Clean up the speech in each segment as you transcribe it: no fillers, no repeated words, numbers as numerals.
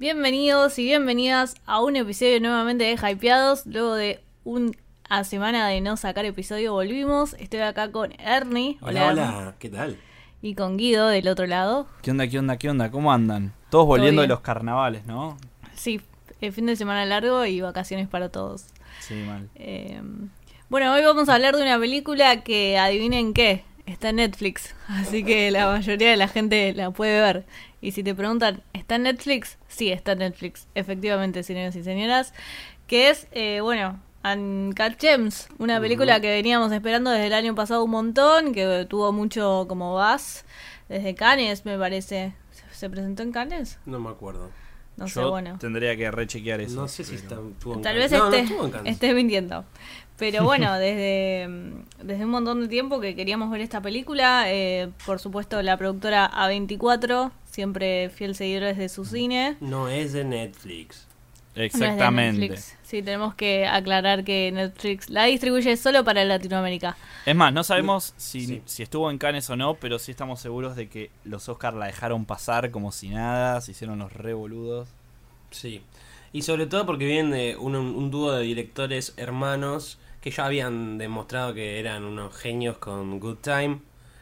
Bienvenidos y bienvenidas a un episodio nuevamente de Hypeados. Luego de una semana de no sacar episodio volvimos. Estoy acá con Ernie. Hola, ¿qué tal? Y con Guido del otro lado. ¿Qué onda? ¿Cómo andan? Todos volviendo de los carnavales, ¿no? Sí, el fin de semana largo y vacaciones para todos. Sí, mal. Bueno, hoy vamos a hablar de una película que adivinen qué, está en Netflix. Así que la mayoría de la gente la puede ver. Y si te preguntan, ¿está en Netflix? Sí, está en Netflix. Efectivamente, señores y señoras. Que es, Uncut Gems. Una película que veníamos esperando desde el año pasado un montón. Que tuvo mucho como buzz. Desde Cannes, me parece. ¿Se presentó en Cannes? No me acuerdo. No sé, Yo bueno. tendría que rechequear eso. No sé si estuvo en Tal Cannes. vez No estuvo en Cannes. esté mintiendo. Pero bueno, desde un montón de tiempo que queríamos ver esta película. Por supuesto, la productora A24, siempre fiel seguidores de su cine. No es de Netflix. Exactamente. No es de Netflix. Sí, tenemos que aclarar que Netflix la distribuye solo para Latinoamérica. Es más, no sabemos si estuvo en Cannes o no, pero sí estamos seguros de que los Oscars la dejaron pasar como si nada, se hicieron los re boludos. Sí. Y sobre todo porque vienen de un dúo de directores hermanos que ya habían demostrado que eran unos genios con Good Time.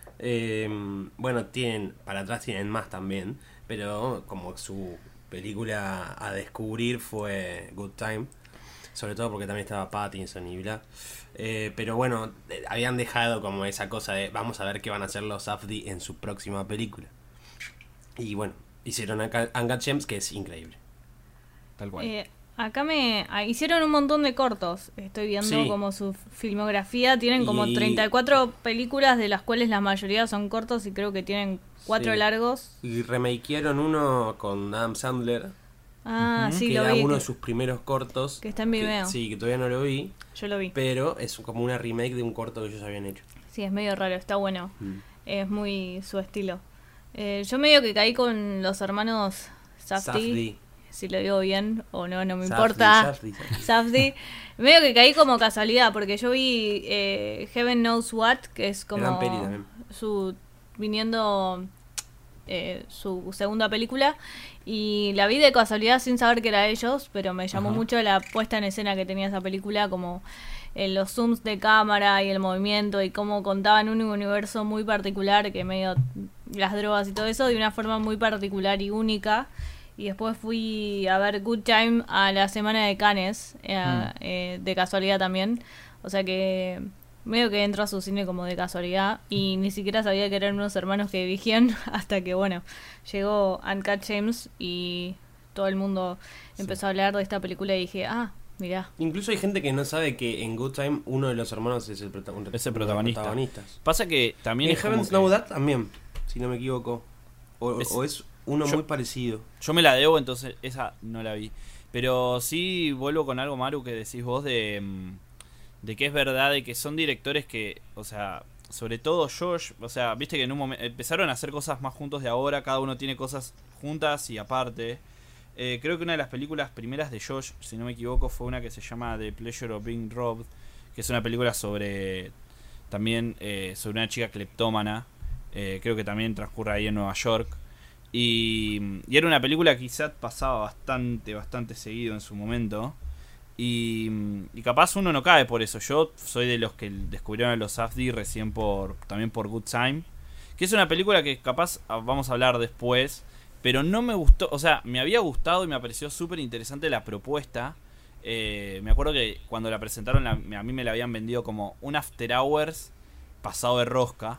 Bueno, para atrás tienen más también, pero como su película a descubrir fue Good Time, sobre todo porque también estaba Pattinson y bla. Pero bueno, habían dejado como esa cosa de vamos a ver qué van a hacer los Safdie en su próxima película. Y bueno, hicieron Uncut Gems, que es increíble. Tal cual. Acá hicieron un montón de cortos. Estoy viendo como su filmografía. Tienen como 34 películas, de las cuales la mayoría son cortos y creo que tienen 4 largos. Y remakearon uno con Adam Sandler. Sí, que lo era vi. uno de sus primeros cortos. Que está en Vimeo. Sí, que todavía no lo vi. Yo lo vi. Pero es como una remake de un corto que ellos habían hecho. Sí, es medio raro, está bueno. Es muy su estilo. Yo medio que caí con los hermanos Safdie. Si lo digo bien o no, no me importa. Safdie. Medio que caí como casualidad, porque yo vi Heaven Knows What, que es como viniendo su segunda película, y la vi de casualidad sin saber que era ellos, pero me llamó mucho la puesta en escena que tenía esa película, como los zooms de cámara y el movimiento, y cómo contaban un universo muy particular, que medio las drogas y todo eso, de una forma muy particular y única. Y después fui a ver Good Time a la semana de Cannes, de casualidad también. O sea que medio que entro a su cine como de casualidad. Y ni siquiera sabía que eran unos hermanos que dirigían hasta que, bueno, llegó Uncut Gems y todo el mundo empezó a hablar de esta película y dije, mirá. Incluso hay gente que no sabe que en Good Time uno de los hermanos es el protagonista. Pasa que también en Heaven's Know That también, si no me equivoco. O es uno muy parecido. Yo me la debo, entonces esa no la vi. Pero sí vuelvo con algo, Maru, que decís vos de que es verdad, de que son directores que, o sea, sobre todo Josh, o sea, viste que en un momento empezaron a hacer cosas más juntos de ahora, cada uno tiene cosas juntas y aparte. Creo que una de las películas primeras de Josh, si no me equivoco, fue una que se llama The Pleasure of Being Robbed, que es una película sobre una chica cleptómana. Creo que también transcurre ahí en Nueva York. Y era una película que quizás pasaba bastante seguido en su momento. Y capaz uno no cae por eso. Yo soy de los que descubrieron a los Safdie recién también por Good Time, que es una película que capaz vamos a hablar después, pero no me gustó. O sea, me había gustado y me pareció súper interesante la propuesta. Me acuerdo que cuando la presentaron a mí me la habían vendido como un After Hours pasado de rosca,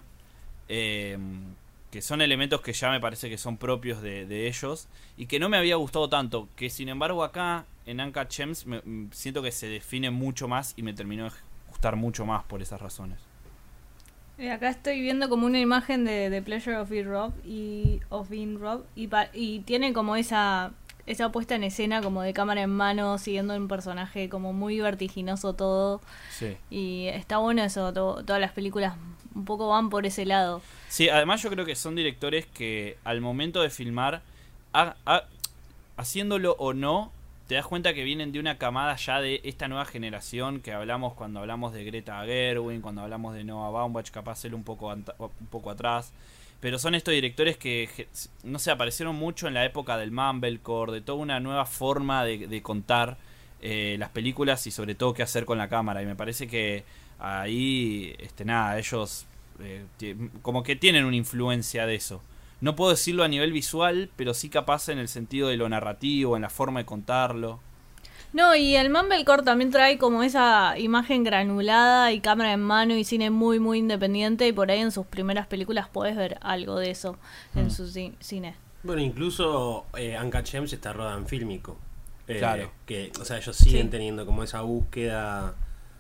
que son elementos que ya me parece que son propios de ellos y que no me había gustado tanto, que sin embargo acá en Uncut Gems siento que se define mucho más y me terminó de gustar mucho más por esas razones. Acá estoy viendo como una imagen de The Pleasure of Being Robbed y tiene como esa puesta en escena como de cámara en mano, siguiendo un personaje como muy vertiginoso todo. Sí. Y está bueno eso, todas las películas un poco van por ese lado. Sí, además yo creo que son directores que al momento de filmar, haciéndolo o no, te das cuenta que vienen de una camada ya de esta nueva generación que hablamos cuando hablamos de Greta Gerwig, cuando hablamos de Noah Baumbach, capaz él un poco atrás. pero son estos directores que, no sé, aparecieron mucho en la época del Mumblecore, de toda una nueva forma de contar las películas y sobre todo qué hacer con la cámara. Y me parece que ahí, nada, ellos como que tienen una influencia de eso. No puedo decirlo a nivel visual, pero sí capaz en el sentido de lo narrativo, en la forma de contarlo. No, y el Mumblecore también trae como esa imagen granulada y cámara en mano y cine muy, muy independiente. Y por ahí en sus primeras películas podés ver algo de eso en su cine. Bueno, incluso Uncut Gems está rodada en fílmico. Claro. Que, o sea, ellos siguen teniendo como esa búsqueda,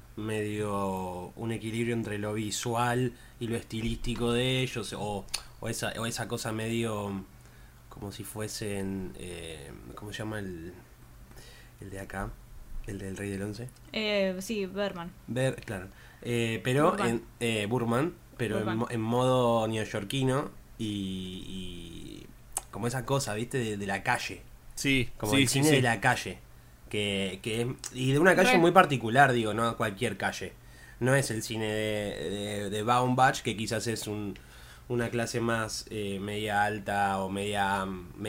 medio un equilibrio entre lo visual y lo estilístico de ellos. O esa cosa medio como si fuesen... ¿cómo se llama el de acá? El del Rey del Once. Sí, Berman. Claro. Pero Burman. Burman, pero Burman. en modo neoyorquino y como esa cosa, ¿viste? De la calle. Sí, Como sí, el cine de la calle. Y de una calle muy particular, digo, no cualquier calle. No es el cine de Baumbach, que quizás es una clase más media alta o media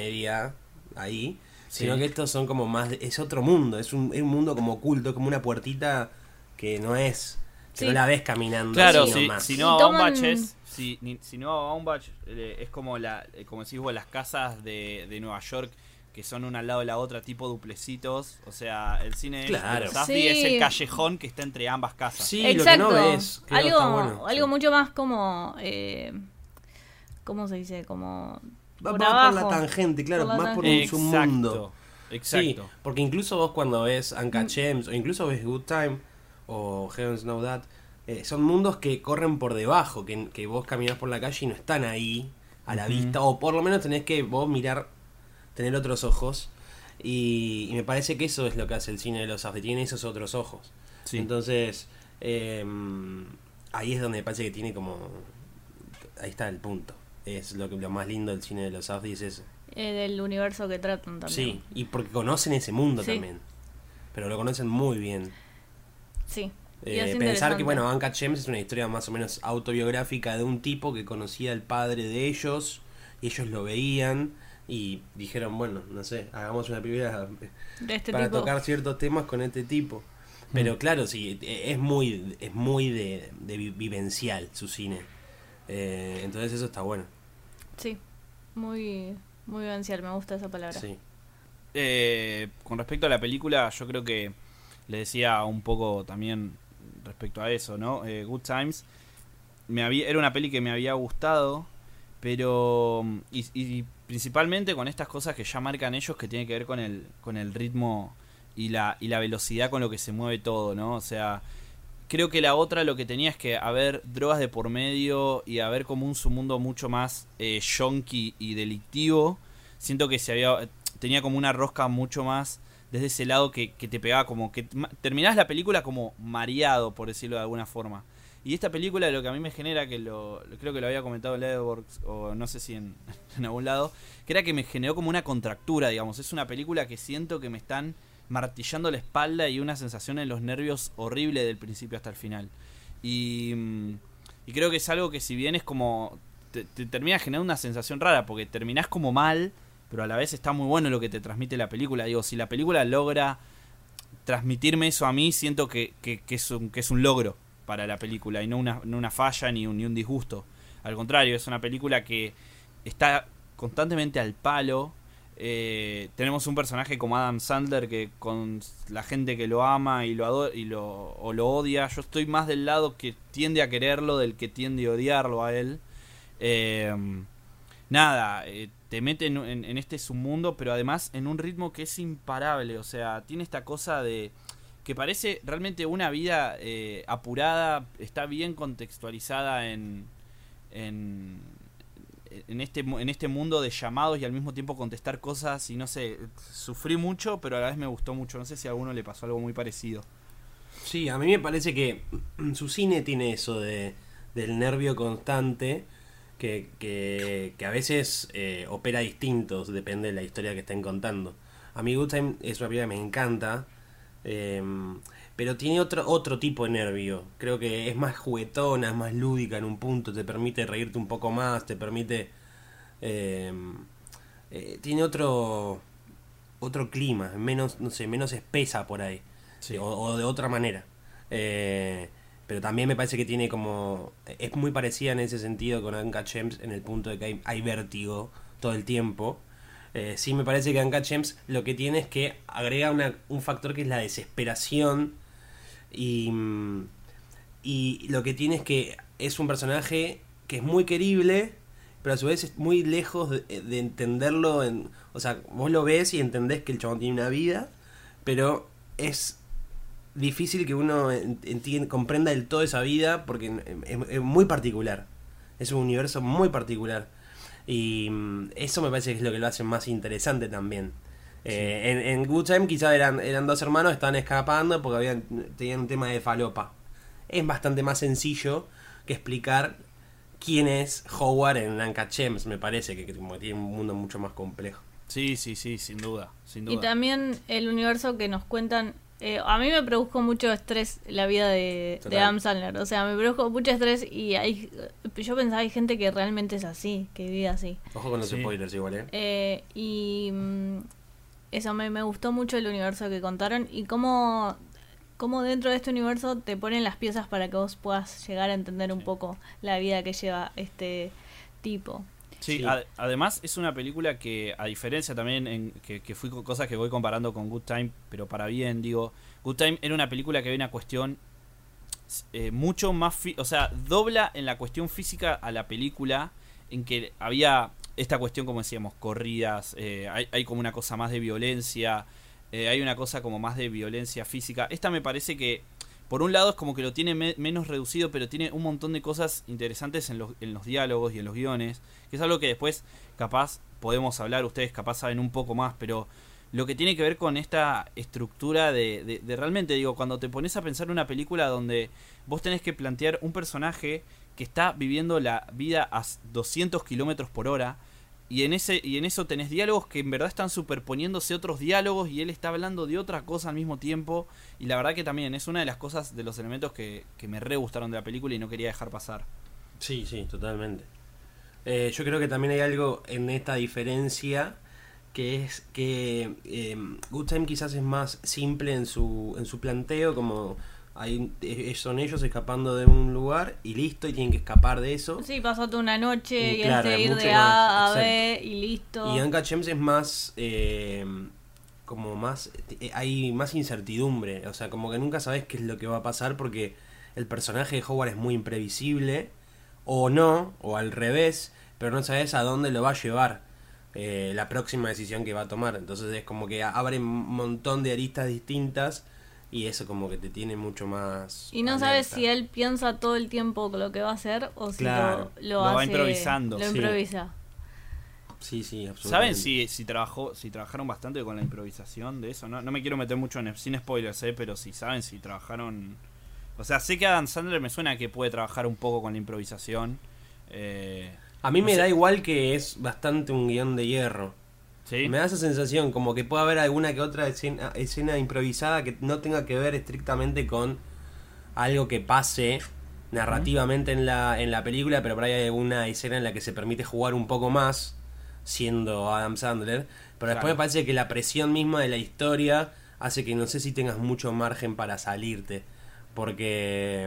ahí. Sí. Sino que estos son como más... Es otro mundo, es un mundo como oculto, como una puertita que no es... Que Sí. no la ves caminando. Claro, así si nomás. no Y toman- Baumbach es... Si no Baumbach es como como decís vos, las casas de Nueva York que son una al lado de la otra, tipo duplecitos. O sea, el cine Claro. de Safdie Sí. es el callejón que está entre ambas casas. Sí, Exacto. lo que no ves. creo que Algo, está bueno. algo Sí. mucho más como... ¿cómo se dice? Como... Va por por abajo. la tangente, claro, Por la más por Exacto. un submundo. Exacto. Sí, porque incluso vos cuando ves Uncut Gems o incluso ves Good Time o Heavens Know That, son mundos que corren por debajo, que vos caminás por la calle y no están ahí a la vista, o por lo menos tenés que vos mirar, tener otros ojos, y me parece que eso es lo que hace el cine de los Safdie, tiene esos otros ojos. Sí. Entonces, ahí es donde me parece que tiene como... Ahí está el punto. Es lo más lindo del cine de los Safdie, es eso. del universo que tratan también. Sí, y porque conocen ese mundo Sí. también. Pero lo conocen muy bien. Sí. Y es Pensar interesante. que, bueno, Uncut Gems es una historia más o menos autobiográfica de un tipo que conocía al padre de ellos y ellos lo veían y dijeron, bueno, no sé, hagamos una película De este para tipo. tocar ciertos temas con este tipo. Pero claro, sí, es muy de vivencial su cine. Entonces eso está bueno. Sí. Muy, muy vivencial, me gusta esa palabra. Sí. Con respecto a la película, yo creo que le decía un poco también respecto a eso, ¿no? Good Times era una peli que me había gustado, pero y principalmente con estas cosas que ya marcan ellos, que tiene que ver con el ritmo y la velocidad con lo que se mueve todo, ¿no? O sea, creo que la otra lo que tenía es que haber drogas de por medio y haber como un submundo mucho más yonki y delictivo. Siento que tenía como una rosca mucho más desde ese lado que te pegaba, como que terminás la película como mareado, por decirlo de alguna forma. Y esta película lo que a mí me genera, creo que lo había comentado en Letterboxd o no sé si en algún lado, que era que me generó como una contractura, digamos. Es una película que siento que me están martillando la espalda y una sensación en los nervios horrible del principio hasta el final. Y creo que es algo que, si bien es como te termina generando una sensación rara, porque terminás como mal, pero a la vez está muy bueno lo que te transmite la película. Digo, si la película logra transmitirme eso a mí, siento que es un logro para la película y no una falla ni un disgusto. Al contrario, es una película que está constantemente al palo. Tenemos un personaje como Adam Sandler que con la gente que lo ama y lo adora o lo odia. Yo estoy más del lado que tiende a quererlo del que tiende a odiarlo a él. Te mete en este submundo, pero además en un ritmo que es imparable. O sea, tiene esta cosa de que parece realmente una vida apurada, está bien contextualizada en este mundo de llamados y al mismo tiempo contestar cosas. Y no sé, sufrí mucho, pero a la vez me gustó mucho. No sé si a alguno le pasó algo muy parecido. Sí, a mí me parece que su cine tiene eso del nervio constante que a veces opera distintos, depende de la historia que estén contando. A mí Good Time es una película que me encanta, pero tiene otro tipo de nervio. Creo que es más juguetona, es más lúdica en un punto, te permite reírte un poco más, te permite... tiene otro clima, menos, no sé, menos espesa por ahí, Sí. o de otra manera. Pero también me parece que tiene como... Es muy parecida en ese sentido con Uncut Gems, en el punto de que hay vértigo todo el tiempo. Sí me parece que Uncut Gems lo que tiene es que agrega un factor que es la desesperación y lo que tiene es que es un personaje que es muy querible, pero a su vez es muy lejos de entenderlo. O sea, vos lo ves y entendés que el chabón tiene una vida, pero es difícil que uno comprenda del todo esa vida porque es muy particular. Es un universo muy particular. Y eso me parece que es lo que lo hace más interesante también. En Good Time quizás eran dos hermanos, estaban escapando porque tenían un tema de falopa. Es bastante más sencillo que explicar quién es Howard en Uncut Gems, me parece, que como tiene un mundo mucho más complejo. Sí, sin duda, sin duda. Y también el universo que nos cuentan. A mí me produjo mucho estrés la vida de Adam Sandler. O sea, me produjo mucho estrés y yo pensaba, hay gente que realmente es así, que vive así. Ojo con los spoilers igual, Eso me gustó mucho el universo que contaron y cómo dentro de este universo te ponen las piezas para que vos puedas llegar a entender un poco la vida que lleva este tipo. Sí, además es una película que, a diferencia también, que fui con cosas que voy comparando con Good Time, pero para bien, digo, Good Time era una película que había una cuestión mucho más... o sea, dobla en la cuestión física a la película, en que había esta cuestión, como decíamos, corridas, hay como una cosa más de violencia, hay una cosa como más de violencia física. Esta me parece que... Por un lado es como que lo tiene menos reducido, pero tiene un montón de cosas interesantes en los diálogos y en los guiones, que es algo que después capaz podemos hablar, ustedes capaz saben un poco más, pero lo que tiene que ver con esta estructura de realmente, digo, cuando te pones a pensar en una película donde vos tenés que plantear un personaje que está viviendo la vida a 200 kilómetros por hora, y en eso tenés diálogos que en verdad están superponiéndose otros diálogos y él está hablando de otra cosa al mismo tiempo. Y la verdad que también es una de las cosas, de los elementos que me re gustaron de la película y no quería dejar pasar. Sí, totalmente. Yo creo que también hay algo en esta diferencia, que es que Good Time quizás es más simple en su planteo, como... son ellos escapando de un lugar y listo, y tienen que escapar de eso. Sí, pasó toda una noche y claro, es de ir mucho de A a B y listo. Y Uncut Gems es más como más hay más incertidumbre, o sea, como que nunca sabes qué es lo que va a pasar porque el personaje de Howard es muy imprevisible, o no, o al revés, pero no sabes a dónde lo va a llevar la próxima decisión que va a tomar. Entonces es como que abre un montón de aristas distintas. Y eso como que te tiene mucho más... Y no alerta. sabes si él piensa todo el tiempo lo que va a hacer o si claro, lo hace, va improvisando. Lo improvisa. Sí, absolutamente. ¿Saben si trabajaron bastante con la improvisación de eso? No me quiero meter mucho sin spoilers, pero si saben si trabajaron... O sea, sé que Adam Sandler me suena que puede trabajar un poco con la improvisación. A mí me da igual que es bastante un guión de hierro. ¿Sí? Me da esa sensación, como que puede haber alguna que otra escena improvisada que no tenga que ver estrictamente con algo que pase narrativamente en la película, pero por ahí hay alguna escena en la que se permite jugar un poco más, siendo Adam Sandler. Pero después me parece que la presión misma de la historia hace que no sé si tengas mucho margen para salirte. Porque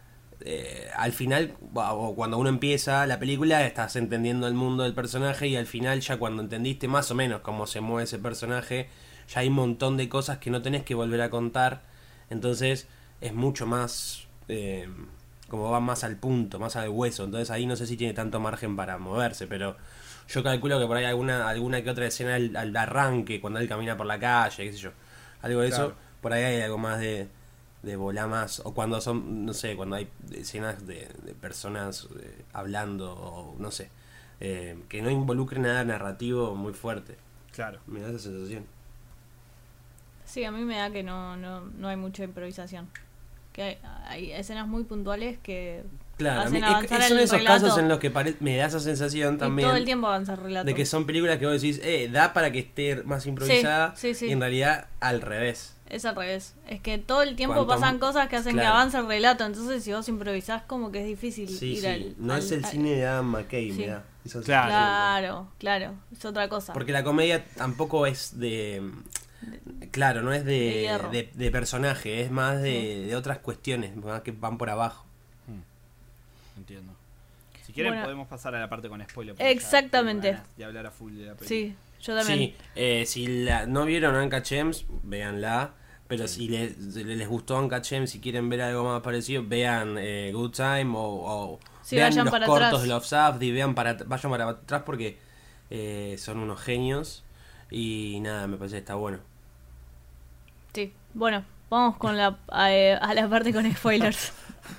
al final, o cuando uno empieza la película, estás entendiendo el mundo del personaje, y al final, ya cuando entendiste más o menos cómo se mueve ese personaje, ya hay un montón de cosas que no tenés que volver a contar. Entonces es mucho más como va más al punto, más al hueso. Entonces ahí no sé si tiene tanto margen para moverse, pero yo calculo que por ahí alguna que otra escena al arranque, cuando él camina por la calle, qué sé yo, algo de eso, por ahí hay algo más de volar más, o cuando son, no sé, cuando hay escenas de personas hablando, o no sé, que no involucre nada narrativo muy fuerte. Claro. Me da esa sensación. Sí, a mí me da que no hay mucha improvisación. Que hay escenas muy puntuales que Claro, hacen avanzar son el esos relato. casos en los que me da esa sensación Y también todo el tiempo avanza el relato. de que son películas que vos decís, da para que esté más improvisada, Sí, sí, sí. y en realidad al revés. Es al revés. Es que todo el tiempo Cuanto pasan cosas que hacen que claro. avance el relato. Entonces, si vos improvisás, como que es difícil Sí, ir sí. al... No es el cine de Adam McKay, sí. me da esa Claro. sensación. Claro. Es otra cosa. Porque la comedia tampoco es claro, no es De hierro. de personaje, es más de otras cuestiones, más que van por abajo. Entiendo. Si quieren Bueno. podemos pasar a la parte con spoiler. porque ya Exactamente. tengo ganas de hablar a full de la película. Sí, yo también. Sí, si no vieron Uncut Gems, véanla. Pero si les gustó Uncut Gems, si quieren ver algo más parecido, vean Good Time o Sí, vean vayan los para cortos atrás. de Love Safdie, vayan para atrás porque son unos genios. Y nada, me parece que está bueno. Sí. Bueno, vamos con a la parte con spoilers.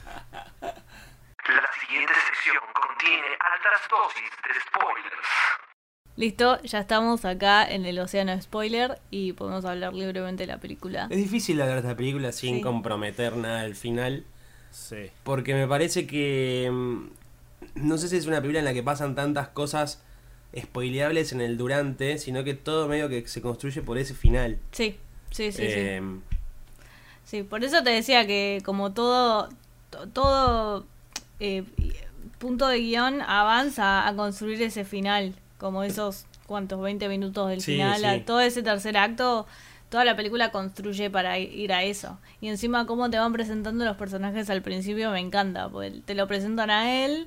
La siguiente sección contiene altas dosis de spoilers. Listo, ya estamos acá en el océano spoiler y podemos hablar libremente de la película. Es difícil hablar de esta película sin Sí. comprometer nada al final. Sí. Porque me parece que no sé si es una película en la que pasan tantas cosas spoileables en el durante, sino que todo medio que se construye por ese final. Sí. Sí. Eh, Sí, por eso te decía que como todo punto de guión avanza a construir ese final, como esos, ¿cuántos? 20 minutos del Sí, final, sí. a todo ese tercer acto, toda la película construye para ir a eso. Y encima cómo te van presentando los personajes al principio me encanta, porque te lo presentan a él.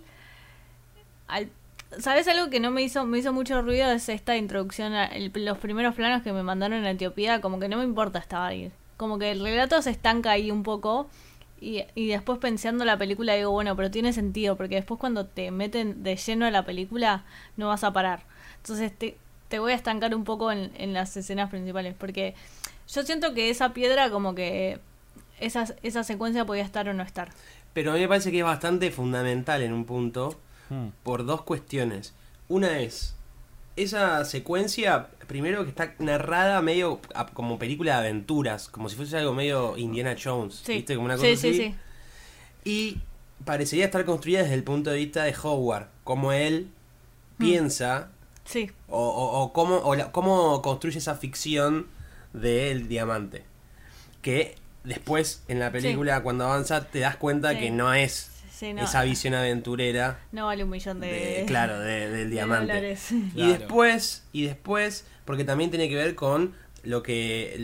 ¿Sabes algo que no me hizo mucho ruido? Es esta introducción, los primeros planos que me mandaron a Etiopía, como que no me importa estar ahí. Como que el relato se estanca ahí un poco y después pensando la película digo, bueno, pero tiene sentido, porque después cuando te meten de lleno a la película no vas a parar. Entonces te voy a estancar un poco en las escenas principales, porque yo siento que esa piedra como que esa secuencia podía estar o no estar. pero a mí me parece que es bastante fundamental en un punto por dos cuestiones. Una es esa secuencia, primero que está narrada medio como película de aventuras, como si fuese algo medio Indiana Jones, Sí, ¿viste? Como una cosa sí, así. sí. Y parecería estar construida desde el punto de vista de Howard, como él piensa Sí, o cómo construye esa ficción del diamante. Que después en la película, cuando avanza, te das cuenta Sí. que no es sí, no, esa visión aventurera no vale $1.000.000 del de diamante. dólares. Claro. Y después, porque también tiene que ver con lo que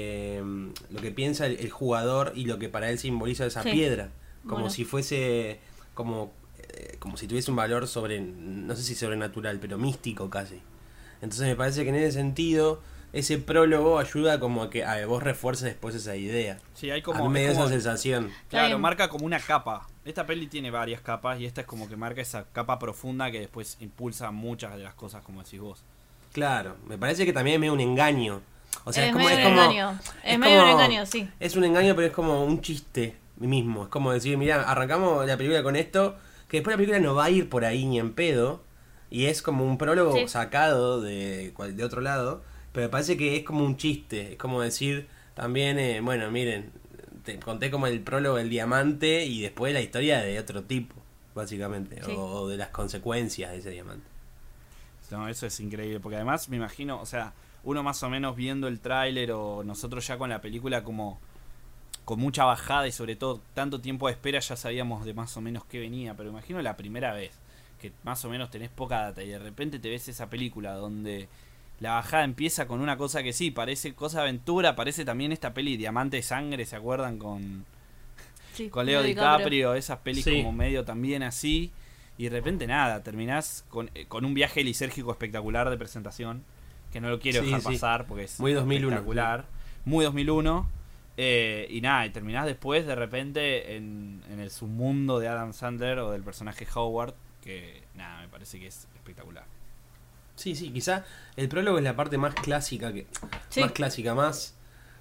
piensa el jugador y lo que para él simboliza esa Sí. piedra, como Bueno. si fuese como si tuviese un valor no sé si sobrenatural, pero místico casi. Entonces me parece que en ese sentido ese prólogo ayuda como a que vos refuerces después esa idea. Sí, hay A como... mí me es dio esa como- sensación. Claro, bien. marca como una capa. Esta peli tiene varias capas y esta es como que marca esa capa profunda que después impulsa muchas de las cosas, como decís vos. Claro, me parece que también es medio un engaño. O sea, Es es como, medio es un como, engaño. Es medio un engaño, sí. Es un engaño, pero es como un chiste mismo. Es como decir, mira, arrancamos la película con esto, que después la película no va a ir por ahí ni en pedo, y es como un prólogo Sí. sacado de otro lado, pero me parece que es como un chiste. Es como decir también, bueno, miren, te conté como el prólogo del diamante y después la historia de otro tipo, básicamente, Sí. o de las consecuencias de ese diamante. No, eso es increíble, porque además me imagino, o sea, uno más o menos viendo el tráiler o nosotros ya con la película como con mucha bajada y sobre todo tanto tiempo de espera ya sabíamos de más o menos qué venía, pero imagino la primera vez que más o menos tenés poca data y de repente te ves esa película donde la bajada empieza con una cosa que sí, parece cosa de aventura, parece también esta peli Diamante de Sangre, ¿se acuerdan? Con Leo DiCaprio, esas pelis Sí. como medio también así. Y de repente nada, terminás con un viaje lisérgico espectacular de presentación, que no lo quiero Sí, dejar sí. pasar porque es Muy 2001. espectacular. Muy 2001. Y nada, y terminás después de repente en el submundo de Adam Sandler o del personaje Howard, que nada, me parece que es espectacular. Sí, quizá el prólogo es la parte más clásica, Sí. más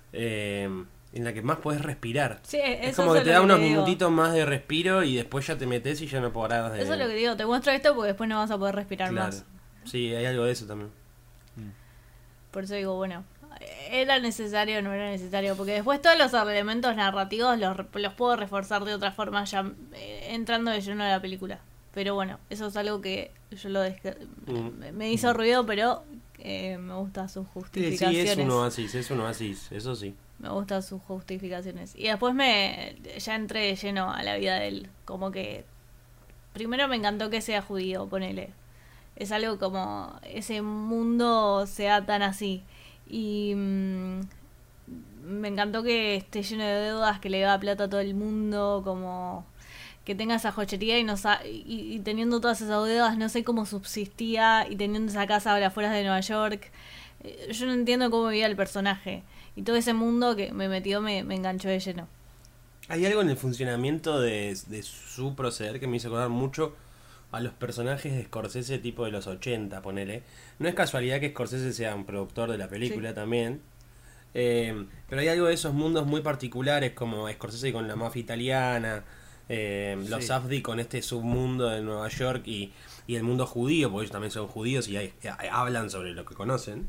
en la que más podés respirar. Sí, Es eso como que es te lo da unos digo. minutitos más de respiro y después ya te metes y ya no podrás de... Eso es lo que digo, te muestro esto porque después no vas a poder respirar Claro. más. Sí, hay algo de eso también. Por eso digo, bueno, ¿era necesario o no era necesario? Porque después todos los elementos narrativos los puedo reforzar de otra forma ya entrando de lleno a la película. Pero bueno, eso es algo que yo me hizo ruido, pero me gustan sus justificaciones. Sí, es un oasis, eso sí. Me gustan sus justificaciones. Y después ya entré de lleno a la vida de él. Como que primero me encantó que sea judío, ponele. Es algo como ese mundo sea tan así. Y me encantó que esté lleno de deudas, que le da plata a todo el mundo, como que tenga esa joyería y teniendo todas esas deudas, no sé cómo subsistía, y teniendo esa casa a las afueras de Nueva York. Yo no entiendo cómo vivía el personaje. Y todo ese mundo que me metió me enganchó de lleno. Hay algo en el funcionamiento de su proceder que me hizo acordar mucho a los personajes de Scorsese tipo de los 80, ponele. No es casualidad que Scorsese sea un productor de la película también. Pero hay algo de esos mundos muy particulares, como Scorsese con la mafia italiana, los Safdie con este submundo de Nueva York y el mundo judío, porque ellos también son judíos y hablan sobre lo que conocen.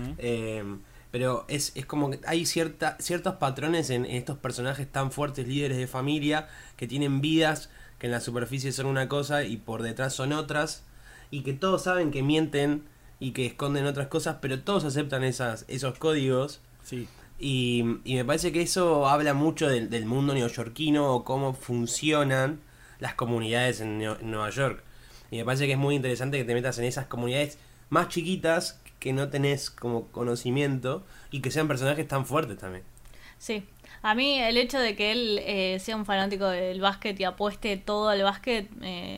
Pero es como que hay ciertos patrones en estos personajes tan fuertes, líderes de familia, que tienen vidas que en la superficie son una cosa y por detrás son otras, y que todos saben que mienten y que esconden otras cosas, pero todos aceptan esos códigos. Sí. Y me parece que eso habla mucho del mundo neoyorquino, o cómo funcionan las comunidades en Nueva York. Y me parece que es muy interesante que te metas en esas comunidades más chiquitas que no tenés como conocimiento, y que sean personajes tan fuertes también. Sí, a mí el hecho de que él sea un fanático del básquet y apueste todo al básquet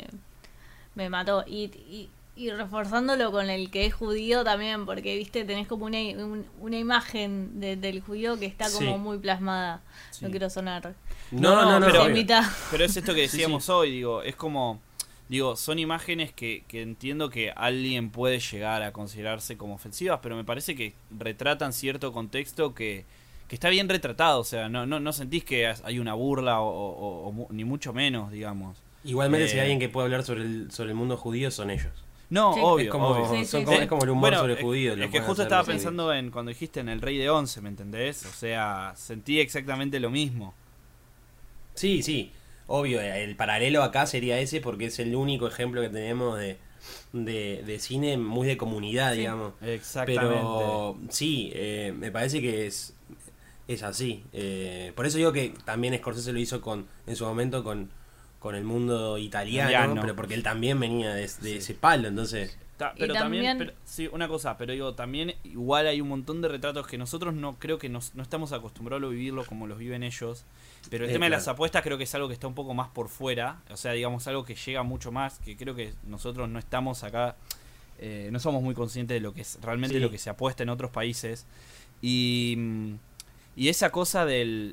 me mató. Y reforzándolo con el que es judío también, porque viste, tenés como una imagen del judío que está como muy plasmada. Sí. No quiero sonar. No, pero es esto que decíamos hoy, digo, es como... Digo, son imágenes que entiendo que alguien puede llegar a considerarse como ofensivas, pero me parece que retratan cierto contexto que está bien retratado. O sea, no sentís que hay una burla o ni mucho menos, digamos. Igualmente, si hay alguien que puede hablar sobre el mundo judío, son ellos. No, sí. Obvio. Es como el humor sobre judíos. Es que justo estaba pensando en cuando dijiste en El Rey de Once, ¿me entendés? O sea, sentí exactamente lo mismo. Sí. Obvio, el paralelo acá sería ese, porque es el único ejemplo que tenemos de cine muy de comunidad, digamos. Exactamente. Pero sí, me parece que es así. Por eso digo que también Scorsese lo hizo en su momento con el mundo italiano, pero porque él también venía de ese palo, entonces... Pero también sí, una cosa, pero digo, también igual hay un montón de retratos que nosotros no estamos acostumbrados a vivirlo como los viven ellos, pero el tema de las apuestas creo que es algo que está un poco más por fuera, o sea, digamos, algo que llega mucho más, que creo que nosotros no estamos acá, no somos muy conscientes de lo que es realmente lo que se apuesta en otros países, y esa cosa del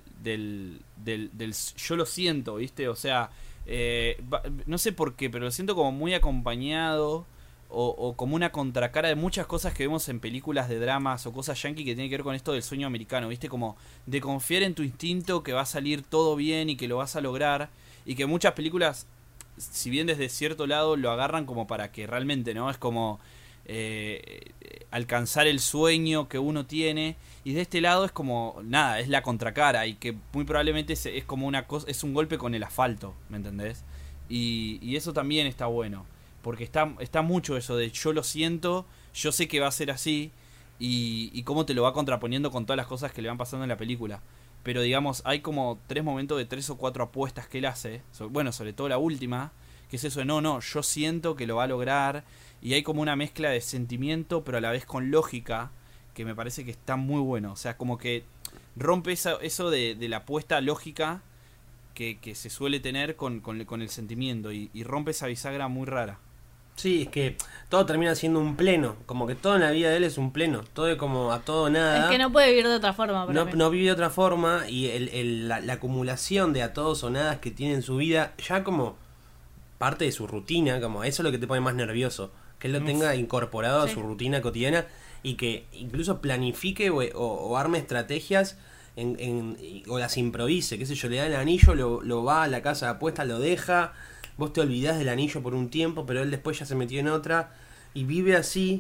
yo lo siento, ¿viste? O sea, no sé por qué, pero lo siento como muy acompañado, o como una contracara de muchas cosas que vemos en películas de dramas o cosas yankee que tienen que ver con esto del sueño americano, ¿viste? Como de confiar en tu instinto que va a salir todo bien y que lo vas a lograr, y que muchas películas, si bien desde cierto lado lo agarran como para que realmente, ¿no? Es como alcanzar el sueño que uno tiene, y de este lado es como nada, es la contracara, y que muy probablemente es como una cosa, es un golpe con el asfalto, ¿me entendés? Y eso también está bueno, porque está mucho eso de yo lo siento, yo sé que va a ser así, y cómo te lo va contraponiendo con todas las cosas que le van pasando en la película. Pero digamos, hay como 3 momentos de 3 o 4 apuestas que él hace, bueno, sobre todo la última, que es eso de no, yo siento que lo va a lograr, y hay como una mezcla de sentimiento pero a la vez con lógica, que me parece que está muy bueno. O sea, como que rompe eso de la apuesta lógica que se suele tener con el sentimiento, y rompe esa bisagra muy rara. Sí, es que todo termina siendo un pleno, como que todo en la vida de él es un pleno, todo es como a todo nada. Es que no puede vivir de otra forma. No vive de otra forma, y la acumulación de a todos o nada que tiene en su vida, ya como parte de su rutina, como eso es lo que te pone más nervioso, que él lo tenga incorporado a su rutina cotidiana, y que incluso planifique o arme estrategias o las improvise, qué sé yo, le da el anillo, lo va a la casa de apuestas, lo deja, vos te olvidás del anillo por un tiempo, pero él después ya se metió en otra, y vive así,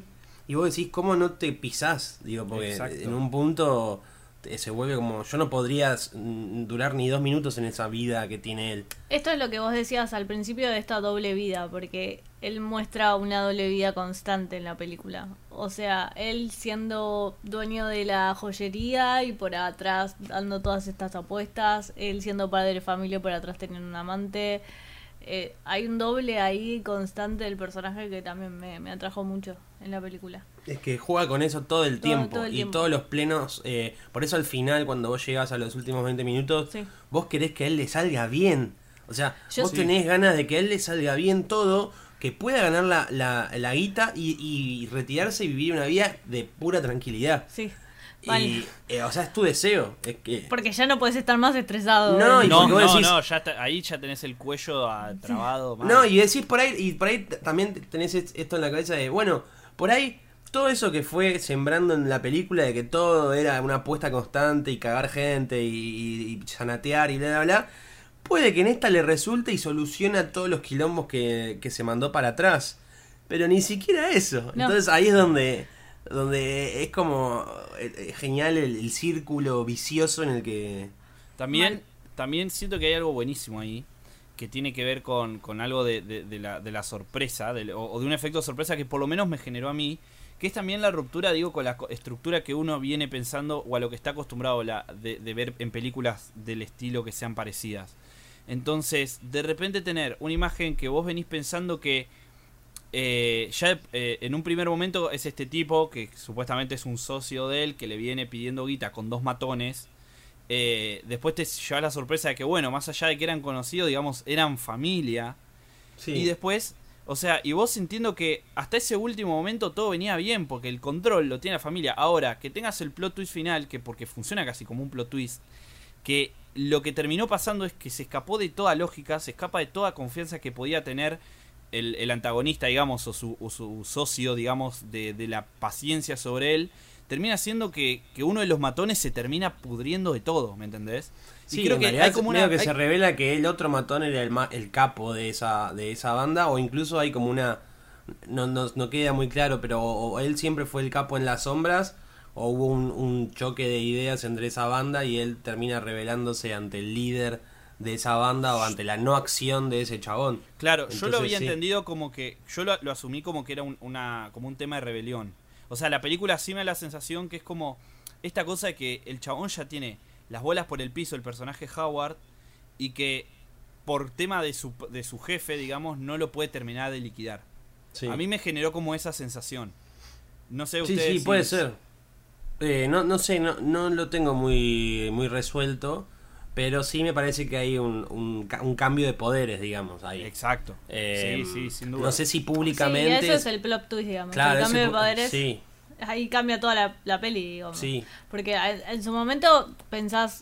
y vos decís, ¿cómo no te pisás? Digo, porque Exacto. en un punto se vuelve como, yo no podría durar ni 2 minutos en esa vida que tiene él. Esto es lo que vos decías al principio de esta doble vida, porque él muestra una doble vida constante en la película. O sea, él siendo dueño de la joyería y por atrás dando todas estas apuestas, él siendo padre de familia y por atrás teniendo un amante. Hay un doble ahí constante del personaje que también me atrajo mucho en la película. Es que juega con eso todo el tiempo. todo el Y tiempo. todos los plenos. Por eso al final, cuando vos llegás a los últimos 20 minutos, Sí. vos querés que a él le salga bien. O sea, Yo vos sí. tenés ganas de que a él le salga bien todo, que pueda ganar la guita y retirarse y vivir una vida de pura tranquilidad. Sí, vale. Y, o sea, es tu deseo. Es que. Porque ya no podés estar más estresado. No, y No, porque vos decís- ya ahí ya tenés el cuello trabado. mal. No, y decís por ahí, también tenés esto en la cabeza de, bueno, por ahí todo eso que fue sembrando en la película de que todo era una apuesta constante y cagar gente y sanatear y bla bla bla, puede que en esta le resulte y soluciona todos los quilombos que se mandó para atrás. Pero ni siquiera eso. No. Entonces ahí es donde es como genial el círculo vicioso en el que... También siento que hay algo buenísimo ahí, que tiene que ver con algo de la sorpresa, o de un efecto sorpresa que por lo menos me generó a mí, que es también la ruptura, digo, con la estructura que uno viene pensando o a lo que está acostumbrado de ver en películas del estilo que sean parecidas. Entonces, de repente tener una imagen que vos venís pensando que en un primer momento es este tipo que supuestamente es un socio de él que le viene pidiendo guita con 2 matones. Después te lleva la sorpresa de que, bueno, más allá de que eran conocidos, digamos, eran familia. Sí. Y después, o sea, y vos sintiendo que hasta ese último momento todo venía bien, porque el control lo tiene la familia. Ahora, que tengas el plot twist final, que porque funciona casi como un plot twist, que lo que terminó pasando es que se escapó de toda lógica, se escapa de toda confianza que podía tener el antagonista, digamos, o su socio, digamos, de la paciencia sobre él. Termina siendo que uno de los matones se termina pudriendo de todo, ¿me entendés? Sí, y creo en que realidad hay como medio una... que se revela que el otro matón era el capo de esa banda, o incluso hay como una... No queda muy claro, pero o él siempre fue el capo en las sombras, o hubo un choque de ideas entre esa banda y él termina revelándose ante el líder de esa banda o ante la no acción de ese chabón. Claro, yo Entonces, lo había sí. entendido como que... Yo lo asumí como que era como un tema de rebelión. O sea, la película sí me da la sensación que es como esta cosa de que el chabón ya tiene las bolas por el piso, el personaje Howard, y que por tema de su jefe, digamos, no lo puede terminar de liquidar. Sí. A mí me generó como esa sensación. No sé Sí, ustedes sí, si- puede ser. No sé, no lo tengo muy resuelto, pero sí me parece que hay un cambio de poderes, digamos, ahí. Exacto. Eh, Sí, sin duda. No sé si Sí, públicamente... eso es el plot twist, digamos. Claro, el cambio ese de poderes. Sí, Ahí cambia toda la peli, digamos. sí. Porque en su momento pensás,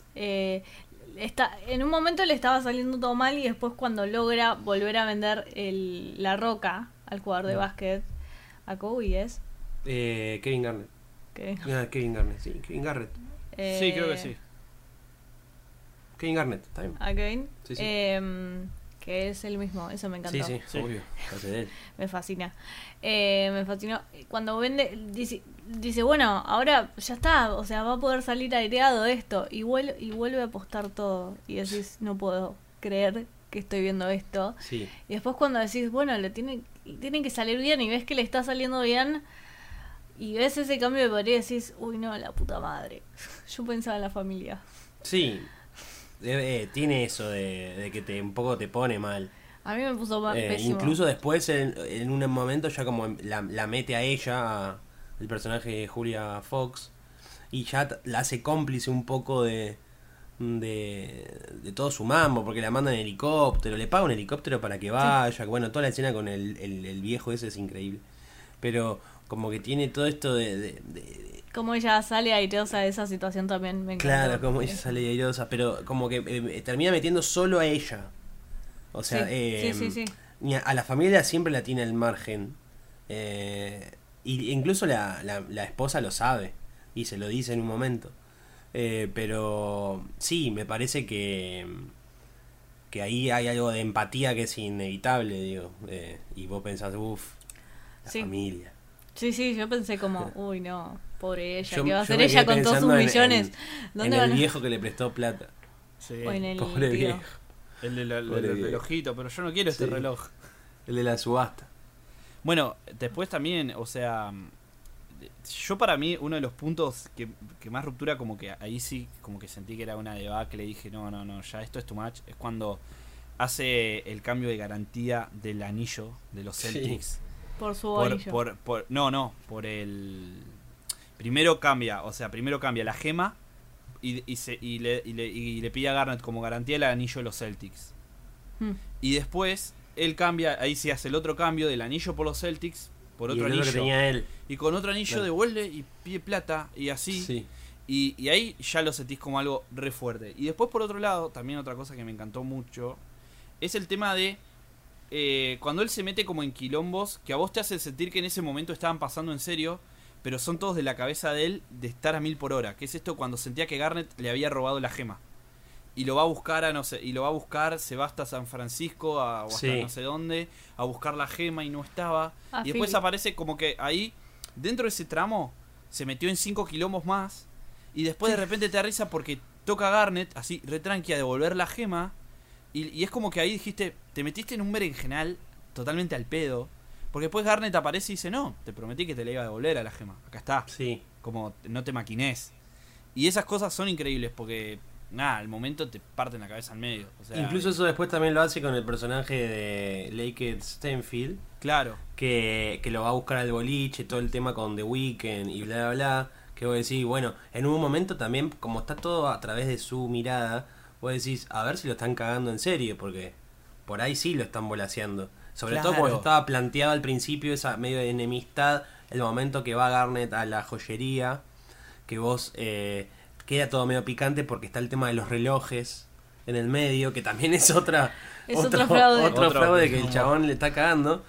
en un momento le estaba saliendo todo mal y después cuando logra volver a vender la roca al jugador de básquet, a Kobe es. Kevin Garnett. Que, Kevin Garnett, sí. Kevin Garnett. Sí, creo que sí. Kevin Garnett, está bien. A Kevin. Sí, sí. Que es el mismo, eso me encantó. Sí, Sí. obvio. Hace de él. Me fascina. Me fascinó. Cuando vende, dice, bueno, ahora ya está, o sea, va a poder salir aireado esto. Y vuelve a apostar todo. Y decís, no puedo creer que estoy viendo esto. Sí. Y después cuando decís, bueno, tiene que salir bien y ves que le está saliendo bien. Y ves ese cambio de poder y decís, uy, no, la puta madre. Yo pensaba en la familia. Sí. Tiene eso de que un poco te pone mal. A mí me puso pésimo. Incluso después, en un momento, ya como la mete a ella, el personaje de Julia Fox, y ya la hace cómplice un poco de todo su mambo, porque la manda en helicóptero, le paga un helicóptero para que vaya. Bueno, toda la escena con el viejo ese es increíble. Pero como que tiene todo esto de Como ella sale airosa de esa situación también me encantó. claro, como ella sale airosa, pero como que termina metiendo solo a ella. O sea, sí. a la familia siempre la tiene al margen. Y incluso la esposa lo sabe y se lo dice en un momento. Pero sí, me parece que ahí hay algo de empatía que es inevitable, digo. Y vos pensás, uff, la Sí. familia. Sí, yo pensé como, uy, no, pobre ella, Yo- ¿qué va a yo hacer me ella quedé con todos sus pensando millones? en ¿Dónde el van a...? viejo que le prestó plata. Sí. O en el Pobre tío. viejo. El del Pobre viejo. relojito, pero yo no quiero este Sí. reloj. El de la subasta. Bueno, después también, o sea, yo para mí uno de los puntos que más ruptura, como que ahí sí, como que sentí que era una debacle, dije, no, ya esto es too much, es cuando hace el cambio de garantía del anillo de los Sí. Celtics. Por su anillo. Por el... Primero cambia la gema y le pide a Garnett como garantía el anillo de los Celtics. Hmm. Y después él cambia, ahí se hace el otro cambio del anillo por los Celtics, por Y otro el otro anillo. que tenía él. Y con otro anillo Claro. devuelve y pide plata y así. Sí. Y ahí ya lo sentís como algo re fuerte. Y después por otro lado, también otra cosa que me encantó mucho, es el tema de cuando él se mete como en quilombos, que a vos te hace sentir que en ese momento estaban pasando en serio, pero son todos de la cabeza de él de estar a 1000 por hora. Que es esto cuando sentía que Garnett le había robado la gema. Y lo va a buscar se va hasta San Francisco o hasta Sí. no sé dónde, a buscar la gema y no estaba. Ah, Y después Philly. aparece como que ahí, dentro de ese tramo, se metió en 5 quilombos más. Y después de repente te da risa porque toca a Garnett, así, retranqui, a devolver la gema. Y es como que ahí dijiste, te metiste en un berenjenal totalmente al pedo. Porque después Garnett aparece y dice, no, te prometí que te la iba a devolver a la gema. Acá está. Sí. Como no te maquines. Y esas cosas son increíbles porque, nada, al momento te parten la cabeza al medio. O sea, Incluso eso después también lo hace con el personaje de Lakeith Stanfield, claro. que lo va a buscar al boliche, todo el tema con The Weeknd y bla, bla, bla. Que vos decís, bueno, en un momento también, como está todo a través de su mirada, vos decís, a ver si lo están cagando en serio, porque por ahí sí lo están volaseando. Sobre todo Claro. porque estaba planteado al principio esa medio de enemistad, el momento que va Garnett a la joyería, que vos queda todo medio picante porque está el tema de los relojes en el medio, que también es otro otro fraude. otro Otro fraude que el como- chabón le está cagando.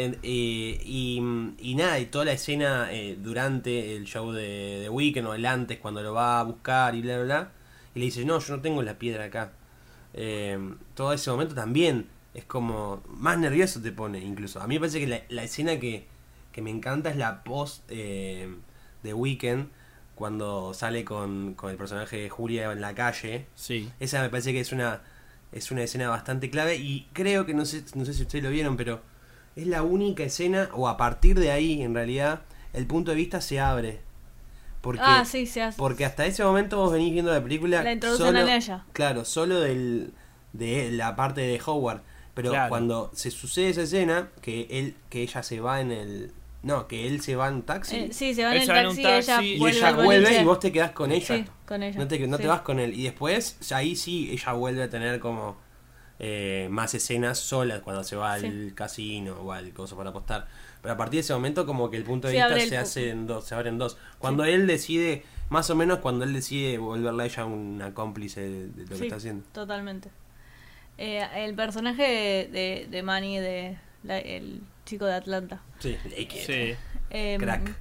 Y nada, y toda la escena durante el show de The Weeknd o el antes, cuando lo va a buscar y bla, bla, bla, y le dice, no, yo no tengo la piedra acá. Todo ese momento también es como más nervioso te pone incluso. A mí me parece que la escena que me encanta es la post de Weeknd, cuando sale con el personaje de Julia en la calle. Sí. Esa me parece que es una escena bastante clave y creo que, no sé si ustedes lo vieron, pero es la única escena, o a partir de ahí en realidad el punto de vista se abre. Porque, Sí, se hace. porque hasta ese momento vos venís viendo la película La introducen a ella. Claro, solo de la parte de Howard. Pero Claro. cuando se sucede esa escena, que ella se va en el... No, que él se va en un taxi. Sí, se va en Él el se va en taxi, un taxi ella y y vuelve ella al vuelve boliche. y vos te quedás con ella. Sí, con ella. No Sí. te vas con él. Y después, ya ahí sí, ella vuelve a tener como más escenas solas cuando se va al Sí. casino o al coso para apostar. Pero a partir de ese momento como que el punto de Se vista abre el se pu- hace en dos, se abre en dos. Cuando él decide, más o menos cuando él decide volverla a ella una cómplice de lo que Sí, está haciendo. totalmente. El personaje de Manny, el chico de Atlanta. Sí, Lakeith. Sí. Crack.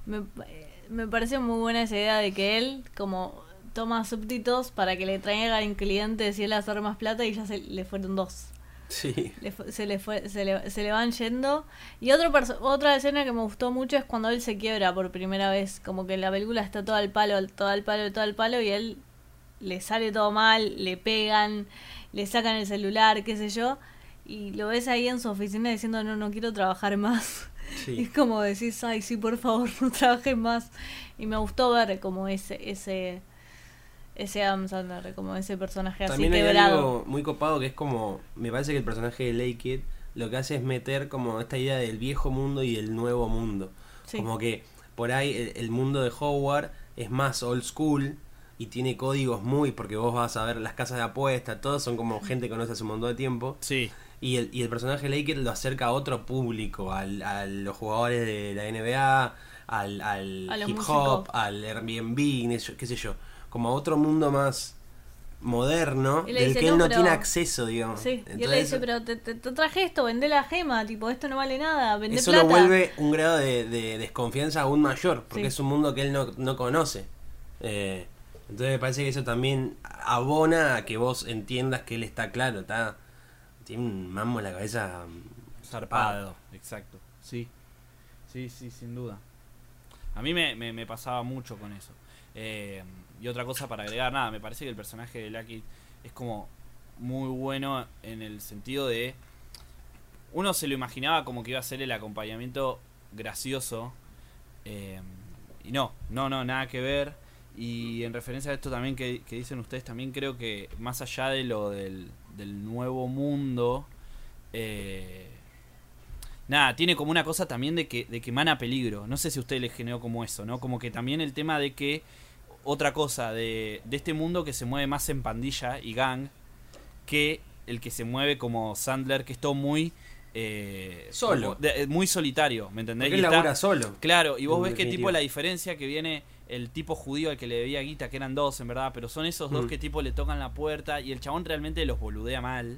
Me pareció muy buena esa idea de que él como toma súbditos para que le traigan clientes y él hacer más plata y ya le fueron dos. Sí. Se le van yendo. Y otra escena que me gustó mucho es cuando él se quiebra por primera vez. Como que la película está todo al palo, todo al palo, todo al palo y él le sale todo mal, le pegan, le sacan el celular, qué sé yo. Y lo ves ahí en su oficina diciendo no quiero trabajar más. Sí. Es como decís, ay sí, por favor, no trabajes más. Y me gustó ver como ese Adam Sandler, como ese personaje así También hay quebrado. algo muy copado que es como, me parece que el personaje de Lakeith lo que hace es meter como esta idea del viejo mundo y el nuevo mundo. Sí. Como que por ahí el mundo de Howard es más old school y tiene códigos porque vos vas a ver las casas de apuesta, todos son como gente que conoce hace un montón de tiempo. Sí. Y el personaje de Lakeith lo acerca a otro público, a los jugadores de la NBA, al A los hip músicos. hop, al Airbnb, qué sé yo, como a otro mundo más moderno Y le del dice, que él "No, no pero-" tiene acceso, digamos. Sí, y él le Entonces, dice, pero te traje esto, vendé la gema, tipo, esto no vale nada, vendé eso plata. lo vuelve un grado de desconfianza aún mayor, porque Sí. es un mundo que él no conoce. Entonces me parece que eso también abona a que vos entiendas que él está claro, tiene un mambo en la cabeza Zarpado. Exacto. Sí. Sí, sí, sin duda. A mí me pasaba mucho con eso. Y otra cosa para agregar, nada, me parece que el personaje de Lucky es como muy bueno en el sentido de... Uno se lo imaginaba como que iba a ser el acompañamiento gracioso. Y no, nada que ver. Y en referencia a esto también que dicen ustedes, también creo que más allá de lo del nuevo mundo... nada, tiene como una cosa también de que emana peligro. No sé si a ustedes les generó como eso, ¿no? Como que también el tema de que otra cosa de este mundo que se mueve más en pandilla y gang que el que se mueve como Sandler, que es todo muy solo, muy solitario, ¿me entendés? Porque él labura solo. Claro, y vos ves que Definitivo. tipo la diferencia que viene el tipo judío al que le debía guita, que eran dos en verdad, pero son esos dos que tipo le tocan la puerta y el chabón realmente los boludea mal,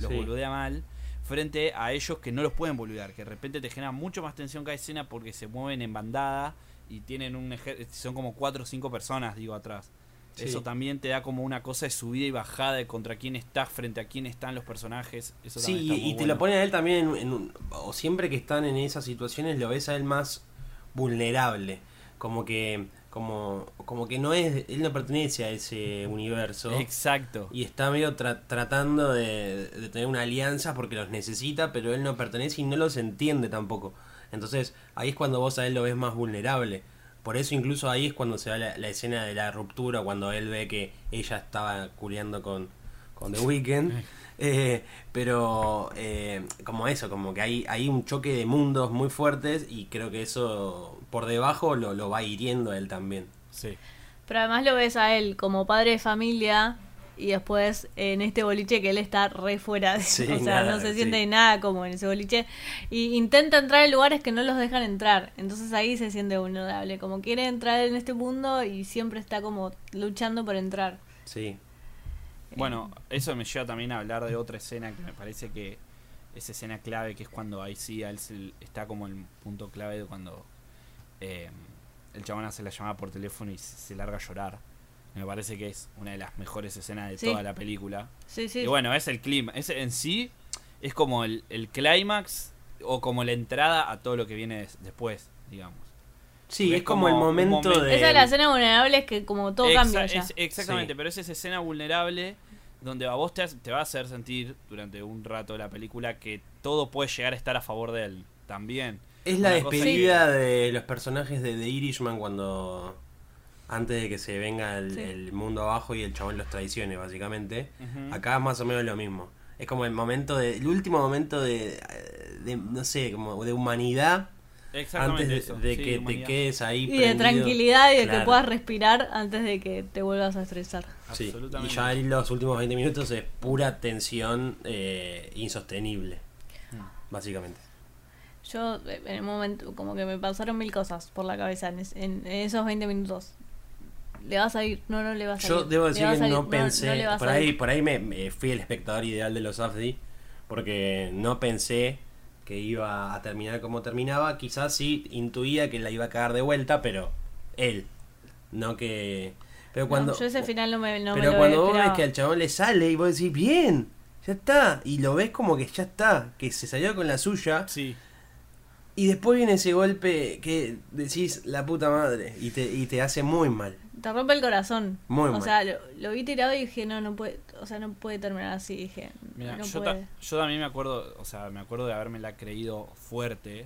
frente a ellos que no los pueden boludear, que de repente te genera mucho más tensión cada escena porque se mueven en bandada y tienen son como 4 o 5 personas, digo, atrás. Sí. Eso también te da como una cosa de subida y bajada de contra quién estás, frente a quién están los personajes. Eso sí, también está muy te bueno. lo pone a él también o siempre que están en esas situaciones lo ves a él más vulnerable, como que no es, él no pertenece a ese universo. Exacto. Y está medio tratando de tener una alianza porque los necesita, pero él no pertenece y no los entiende tampoco. Entonces ahí es cuando vos a él lo ves más vulnerable. Por eso incluso ahí es cuando se da la escena de la ruptura, cuando él ve que ella estaba culiando con The Weeknd. Pero como eso, como que hay un choque de mundos muy fuertes y creo que eso por debajo lo va hiriendo a él también. Sí. Pero además lo ves a él como padre de familia y después en este boliche que él está re fuera de, Sí, o sea, nada, no se siente sí. nada como en ese boliche y intenta entrar en lugares que no los dejan entrar, entonces ahí se siente vulnerable, como quiere entrar en este mundo y siempre está como luchando por entrar. Sí. Bueno, eso me lleva también a hablar de otra escena que me parece que es escena clave, que es cuando ahí sí a él está como el punto clave de cuando el chabón hace la llamada por teléfono y se larga a llorar. Me parece que es una de las mejores escenas de toda la película. Sí, sí. Y bueno, es el clima. En sí es como el clímax o como la entrada a todo lo que viene después, digamos. Sí, Porque es como el momento de... Esa es la escena vulnerable, es que como todo cambia ya. Exactamente, Sí. pero es esa escena vulnerable donde a vos te va a hacer sentir durante un rato la película que todo puede llegar a estar a favor de él también. Es la Una cosa despedida de los personajes de The Irishman cuando... Antes de que se venga el mundo abajo y el chabón los traicione, básicamente. Ujú. Acá es más o menos lo mismo. Es como el último momento de no sé, como de humanidad. Exactamente Antes eso. de Sí, que humanidad. te quedes ahí Y de prendido. tranquilidad y de que Claro. puedas respirar antes de que te vuelvas a estresar. Sí, y Absolutamente. ya en los últimos 20 minutos es pura tensión insostenible, básicamente. Yo en el momento como que me pasaron 1000 cosas por la cabeza en esos 20 minutos. ¿Le vas a ir? No, no le vas a ir. Yo debo ¿Le decir vas que a ir? no pensé, no le vas por a ahí ir. me fui el espectador ideal de los Safdie, porque no pensé que iba a terminar como terminaba. Quizás sí intuía que la iba a cagar de vuelta, pero él, no que... Pero cuando, No, yo ese final no me pero lo cuando vos ves esperaba. que al chabón le sale y vos decís, bien, ya está, y lo ves como que ya está, que se salió con la suya, Sí. y después viene ese golpe que decís, la puta madre, y te hace muy mal. Te rompe el corazón. Muy o mal. sea, lo vi tirado y dije, no puede, o sea, no puede terminar así, dije, Mira, no yo puede. también me acuerdo, o sea, me acuerdo de habérmela creído fuerte.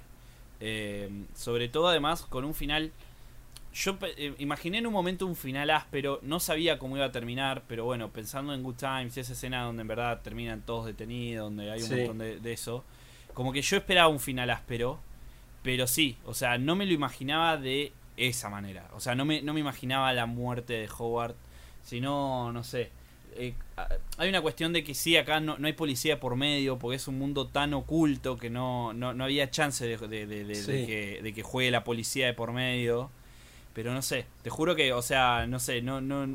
Sobre todo además con un final. Yo imaginé en un momento un final áspero, no sabía cómo iba a terminar, pero bueno, pensando en Good Times, esa escena donde en verdad terminan todos detenidos, donde hay un Sí. montón de eso, como que yo esperaba un final áspero, pero sí, o sea, no me lo imaginaba de esa manera, o sea, no me imaginaba la muerte de Howard, sino, no sé, hay una cuestión de que sí, acá no hay policía por medio, porque es un mundo tan oculto que no había chance de Sí. que juegue la policía de por medio. Pero no sé, te juro que, o sea, no sé,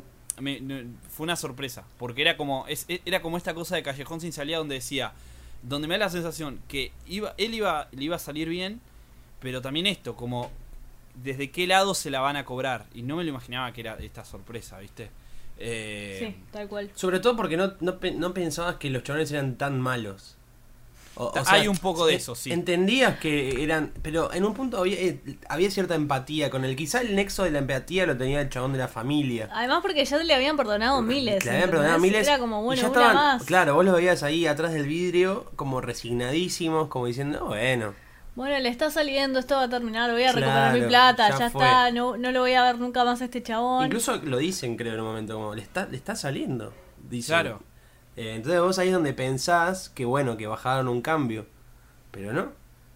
fue una sorpresa, porque era como esta cosa de Callejón sin salida donde decía, donde me da la sensación que le iba a salir bien, pero también esto, como desde qué lado se la van a cobrar, y no me lo imaginaba que era esta sorpresa, ¿viste? Sí, tal cual. Sobre todo porque no pensabas que los chavales eran tan malos. Hay un poco de eso, sí. Entendías que eran... Pero en un punto había cierta empatía con él. Quizá el nexo de la empatía lo tenía el chabón de la familia. Además porque ya le habían perdonado miles. Le habían perdonado miles. Era como, y bueno, ya una estaban, más. claro, vos los veías ahí atrás del vidrio, como resignadísimos, como diciendo, bueno... Bueno, le está saliendo, esto va a terminar, voy a Claro, recuperar mi plata, ya fue. está, no lo voy a ver nunca más a este chabón. Incluso lo dicen, creo, en un momento, como, le está saliendo. Dicen. Claro. Entonces vos ahí es donde pensás que, bueno, que bajaron un cambio. Pero no.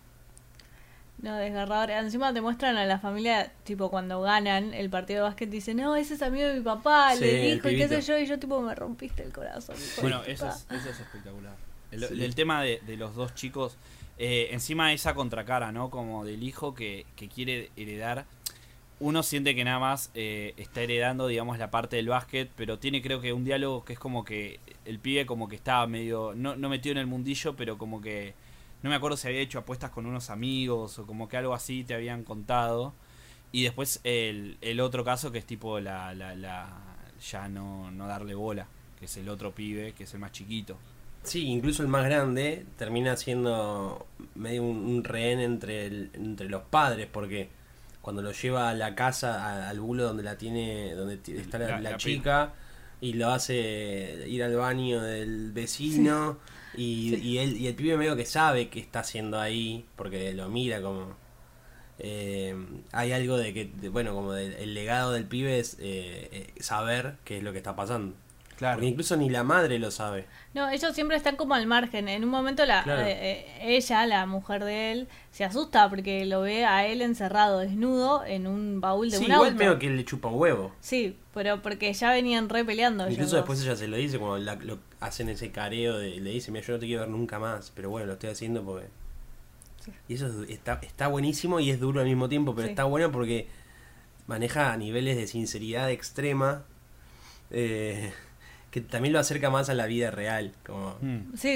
No, desgarrador. Encima te muestran a la familia, tipo, cuando ganan el partido de básquet, dicen, no, ese es amigo de mi papá, Sí, le el dijo, y qué sé pibito. yo, y yo, tipo, me rompiste el corazón. hijo de Bueno, puta. eso es espectacular. Sí. El tema de los dos chicos, encima esa contracara, ¿no? Como del hijo que quiere heredar. Uno siente que nada más está heredando, digamos, la parte del básquet, pero tiene, creo que, un diálogo que es como que el pibe como que estaba medio, no metido en el mundillo, pero como que, no me acuerdo si había hecho apuestas con unos amigos o como que algo así te habían contado. Y después el otro caso que es tipo ya no darle bola, que es el otro pibe, que es el más chiquito. Sí, incluso el más grande termina siendo medio un rehén entre los padres, porque cuando lo lleva a la casa, al bulo donde está la chica, y lo hace ir al baño del vecino, y el pibe medio que sabe qué está haciendo ahí, porque lo mira como... hay algo de que, bueno, como el legado del pibe es saber qué es lo que está pasando. Claro. Porque incluso ni la madre lo sabe. No, ellos siempre están como al margen. En un momento Claro. ella, la mujer de él, se asusta porque lo ve a él encerrado, desnudo, en un baúl de Sí, un igual auto. medio que le chupa un huevo. Sí, pero porque ya venían re peleando. ellos Incluso dos. después ella se lo dice cuando lo hacen ese careo le dice, mira, yo no te quiero ver nunca más, pero bueno, lo estoy haciendo porque... Sí. Y eso está buenísimo y es duro al mismo tiempo, pero Sí. está bueno porque maneja niveles de sinceridad extrema, que también lo acerca más a la vida real, como... Sí.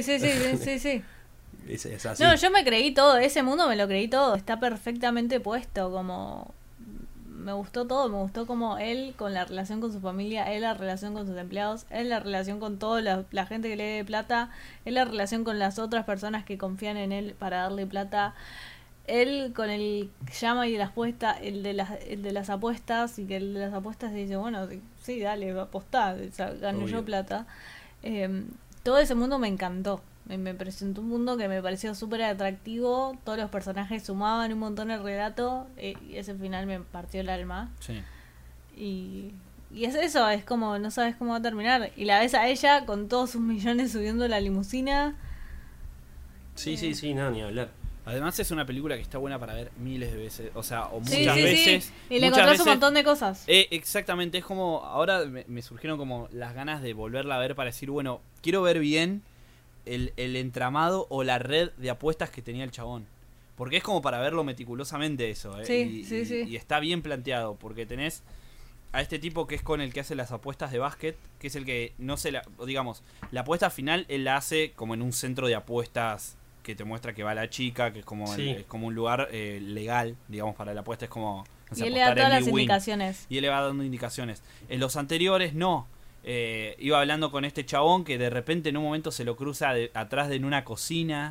Es así. No, yo me creí todo, ese mundo me lo creí todo, está perfectamente puesto, como... Me gustó todo, me gustó como él con la relación con su familia, él la relación con sus empleados, él la relación con toda la gente que le dé plata, él la relación con las otras personas que confían en él para darle plata, él con el llama y las apuestas, el de las apuestas, y que el de las apuestas dice, bueno, sí, dale, apostá, o sea, gano Obvio. yo plata. Todo ese mundo me encantó. Me presentó un mundo que me pareció súper atractivo. Todos los personajes sumaban un montón el relato. Y ese final me partió el alma. Sí. Y es eso, es como no sabes cómo va a terminar. Y la ves a ella con todos sus millones subiendo la limusina. Sí, no, ni hablar. Además es una película que está buena para ver miles de veces, o sea, o muchas Sí, sí, veces. sí. Y le muchas encontrás un veces- montón de cosas. Exactamente, es como, ahora me surgieron como las ganas de volverla a ver para decir, bueno, quiero ver bien el entramado o la red de apuestas que tenía el chabón. Porque es como para verlo meticulosamente eso, Sí, sí. Y está bien planteado, porque tenés a este tipo que es con el que hace las apuestas de básquet, que es el que no se la... digamos, la apuesta final él la hace como en un centro de apuestas que te muestra que va la chica, que es como, Sí. es como un lugar legal, digamos, para la apuesta. Es como... no sé, Y él le da apostar en todas las Big Win. indicaciones. Y él le va dando indicaciones. En los anteriores no. Iba hablando con este chabón que de repente en un momento se lo cruza atrás de en una cocina.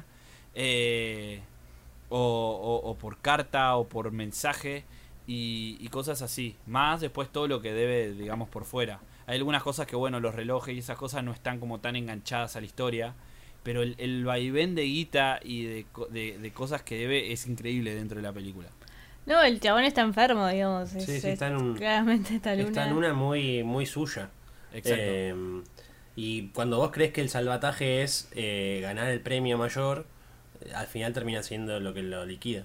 O por carta o por mensaje. Y cosas así. Más después todo lo que debe, digamos, por fuera. Hay algunas cosas que, bueno, los relojes y esas cosas no están como tan enganchadas a la historia. Pero el vaivén de guita y de cosas que debe es increíble dentro de la película. No, el chabón está enfermo, digamos. Sí, está en un... Claramente está Está en una muy, muy suya. Exacto. Y cuando vos crees que el salvataje es ganar el premio mayor, al final termina siendo lo que lo liquida.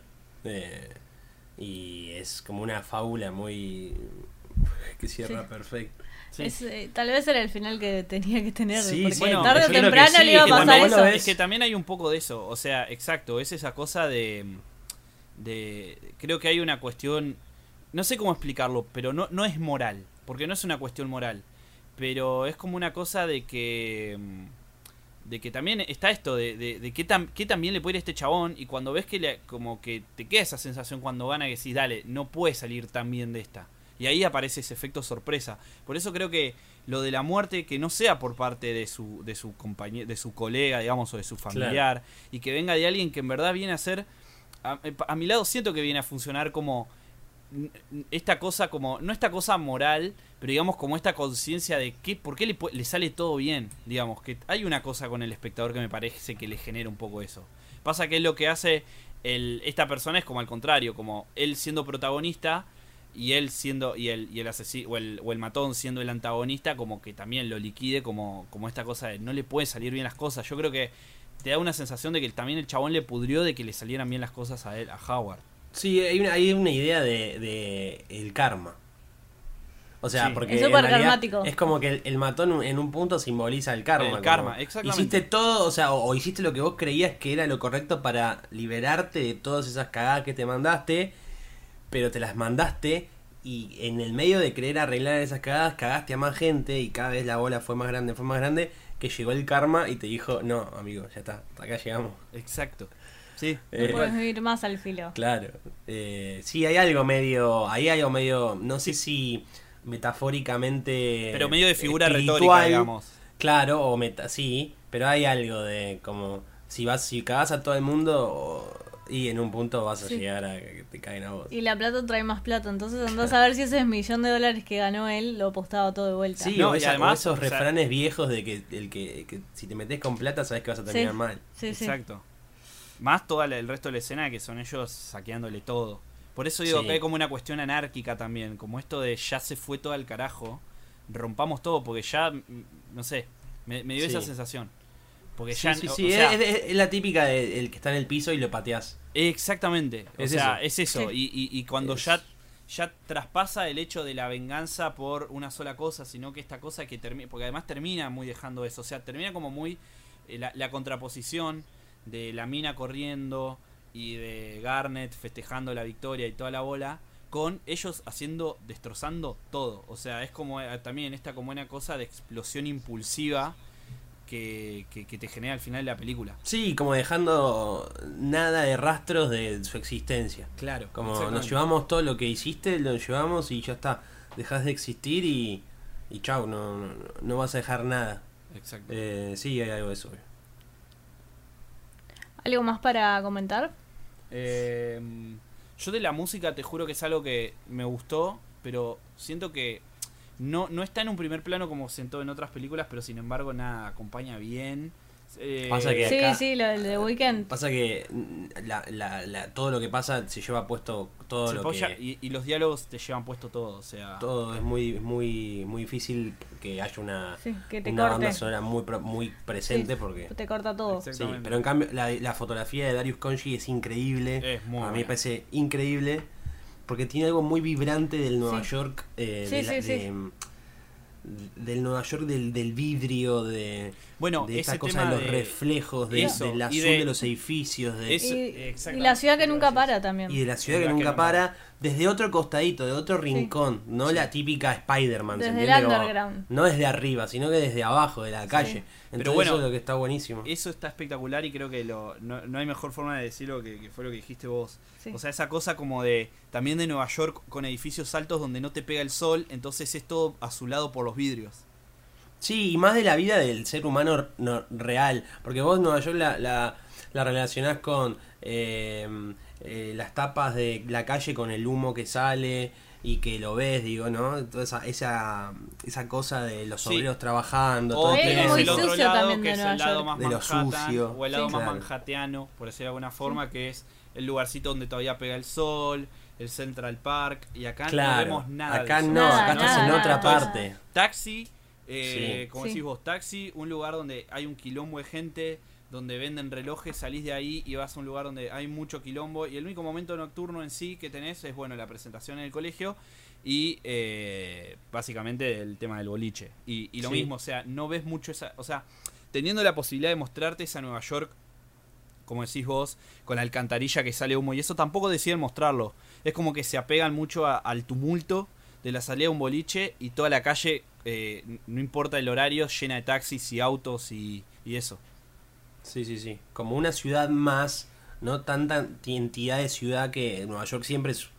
Y es como una fábula muy... que cierra Sí. perfecto. Sí. Tal vez era el final que tenía que tener. Sí, porque sí, bueno, tarde yo o creo que temprano sí, le iba a es que pasar cuando vos lo eso. ves- Es que también hay un poco de eso, o sea, exacto, es esa cosa de creo que hay una cuestión, no sé cómo explicarlo, pero no es moral, porque no es una cuestión moral, pero es como una cosa de que también está esto de qué también le puede ir a este chabón, y cuando ves que como que te queda esa sensación cuando gana que decís, dale, no puede salir tan bien de esta. Y ahí aparece ese efecto sorpresa. Por eso creo que lo de la muerte, que no sea por parte de su compañero, de su colega, digamos, o de su familiar, y que venga de alguien que en verdad viene a ser, a mi lado siento que viene a funcionar como esta cosa, como no esta cosa moral, pero digamos como esta conciencia de que por qué le sale todo bien, digamos, que hay una cosa con el espectador que me parece que le genera un poco eso. Pasa que es lo que hace esta persona es como al contrario, como él siendo protagonista y él siendo y el asesino o el matón siendo el antagonista, como que también lo liquide como esta cosa de no le pueden salir bien las cosas. Yo creo que te da una sensación de que también el chabón le pudrió de que le salieran bien las cosas a él, a Howard. Sí, hay una idea de el karma. O sea, Sí. porque Es en súper realidad karmático. es como que el matón en un punto simboliza el karma. El karma, como exactamente. hiciste todo, o sea, o hiciste lo que vos creías que era lo correcto para liberarte de todas esas cagadas que te mandaste, pero te las mandaste y en el medio de querer arreglar esas cagadas, cagaste a más gente y cada vez la bola fue más grande, que llegó el karma y te dijo, no, amigo, ya está, hasta acá llegamos. Exacto. Sí. No puedes vivir más al filo. Claro. Sí, hay algo medio, no sé si metafóricamente, Pero medio de figura espiritual, retórica, digamos. Claro, o sí, pero hay algo de como si cagás a todo el mundo y en un punto vas a Sí. llegar a que te caguen a vos. Y la plata trae más plata, entonces andás a ver si ese $1.000.000 que ganó él lo apostaba todo de vuelta. Sí, No, o, y además, o esos o sea, refranes viejos de que si te metes con plata sabes que vas a terminar mal. Sí, sí. Exacto. Más todo el resto de la escena que son ellos saqueándole todo. Por eso digo Sí. que hay como una cuestión anárquica también, como esto de ya se fue todo al carajo, rompamos todo, porque ya, no sé, me dio Sí. esa sensación. Porque Sí, ya, sí, o sí, sea, es la típica del que está en el piso y lo pateás. exactamente, o Es sea, eso. es eso, Sí. y cuando Es- ya traspasa el hecho de la venganza por una sola cosa, sino que esta cosa que termina, porque además termina muy dejando eso, o sea, termina como muy la contraposición de la mina corriendo y de Garnet festejando la victoria y toda la bola, con ellos destrozando todo, o sea, es como también esta como una cosa de explosión impulsiva que te genera al final de la película. Sí, como dejando nada de rastros de su existencia. Claro, Como nos llevamos todo lo que hiciste, lo llevamos y ya está. Dejás de existir y chau, no vas a dejar nada. Exacto. Sí, hay algo de eso. ¿Algo más para comentar? Yo de la música te juro que es algo que me gustó, pero siento que no está en un primer plano como sentó en otras películas, pero sin embargo nada, acompaña bien. Pasa que Sí, acá- sí, lo del The Weeknd. Pasa que todo lo que pasa se lleva puesto todo se lo apoya que... y los diálogos te llevan puesto todo, o sea... Todo es muy difícil que haya una Sí, que te banda corte. sonora muy presente Sí, porque... te corta todo. Exacto. Sí, Exactamente. pero en cambio la fotografía de Darius Khondji es increíble. Es muy A mí me buena. parece increíble porque tiene algo muy vibrante del Nueva Sí. York, Sí, sí, sí. del Nueva York del vidrio, de Bueno, de esa ese cosa tema de los de reflejos, eso, del y azul de- de los edificios, de, Eso, Y exactamente. la ciudad que nunca para también. y de la ciudad La que que nunca no para, desde otro costadito, de otro rincón, no Sí. la típica Spider-Man, ¿se Desde el entiende? Como underground. no desde arriba, sino que desde abajo, de la calle. Entonces Pero bueno, eso es lo que está buenísimo. Eso está espectacular y creo que no hay mejor forma de decirlo que fue lo que dijiste vos. Sí. O sea, esa cosa como de también de Nueva York con edificios altos donde no te pega el sol, entonces es todo azulado por los vidrios. Sí, y más de la vida del ser humano real. Porque vos Nueva York la relacionás con las tapas de la calle con el humo que sale y que lo ves, digo, ¿no? Toda esa cosa de los Sí. obreros trabajando. O todo Es tenés muy el otro sucio lado también que de es Nueva el lado York. más De lo Manhattan sucio. o el lado Sí. más Claro. manhattiano, por decirlo de alguna forma, que es el lugarcito donde todavía pega el sol, el Central Park, y acá Claro, no vemos nada. de acá eso. no, Nada, acá estás nada, en nada. otra Entonces, parte. Taxi, Sí. como Sí. decís vos, taxi, un lugar donde hay un quilombo de gente, donde venden relojes, salís de ahí y vas a un lugar donde hay mucho quilombo, y el único momento nocturno en sí que tenés es, bueno, la presentación en el colegio y básicamente el tema del boliche. Y lo Sí. mismo, o sea, no ves mucho esa... O sea, teniendo la posibilidad de mostrarte esa Nueva York, como decís vos, con la alcantarilla que sale humo, y eso tampoco deciden mostrarlo. Es como que se apegan mucho al tumulto de la salida de un boliche y toda la calle, no importa el horario, llena de taxis y autos y eso. Sí, sí, sí. Como una ciudad más, no tanta entidad de ciudad que Nueva York siempre es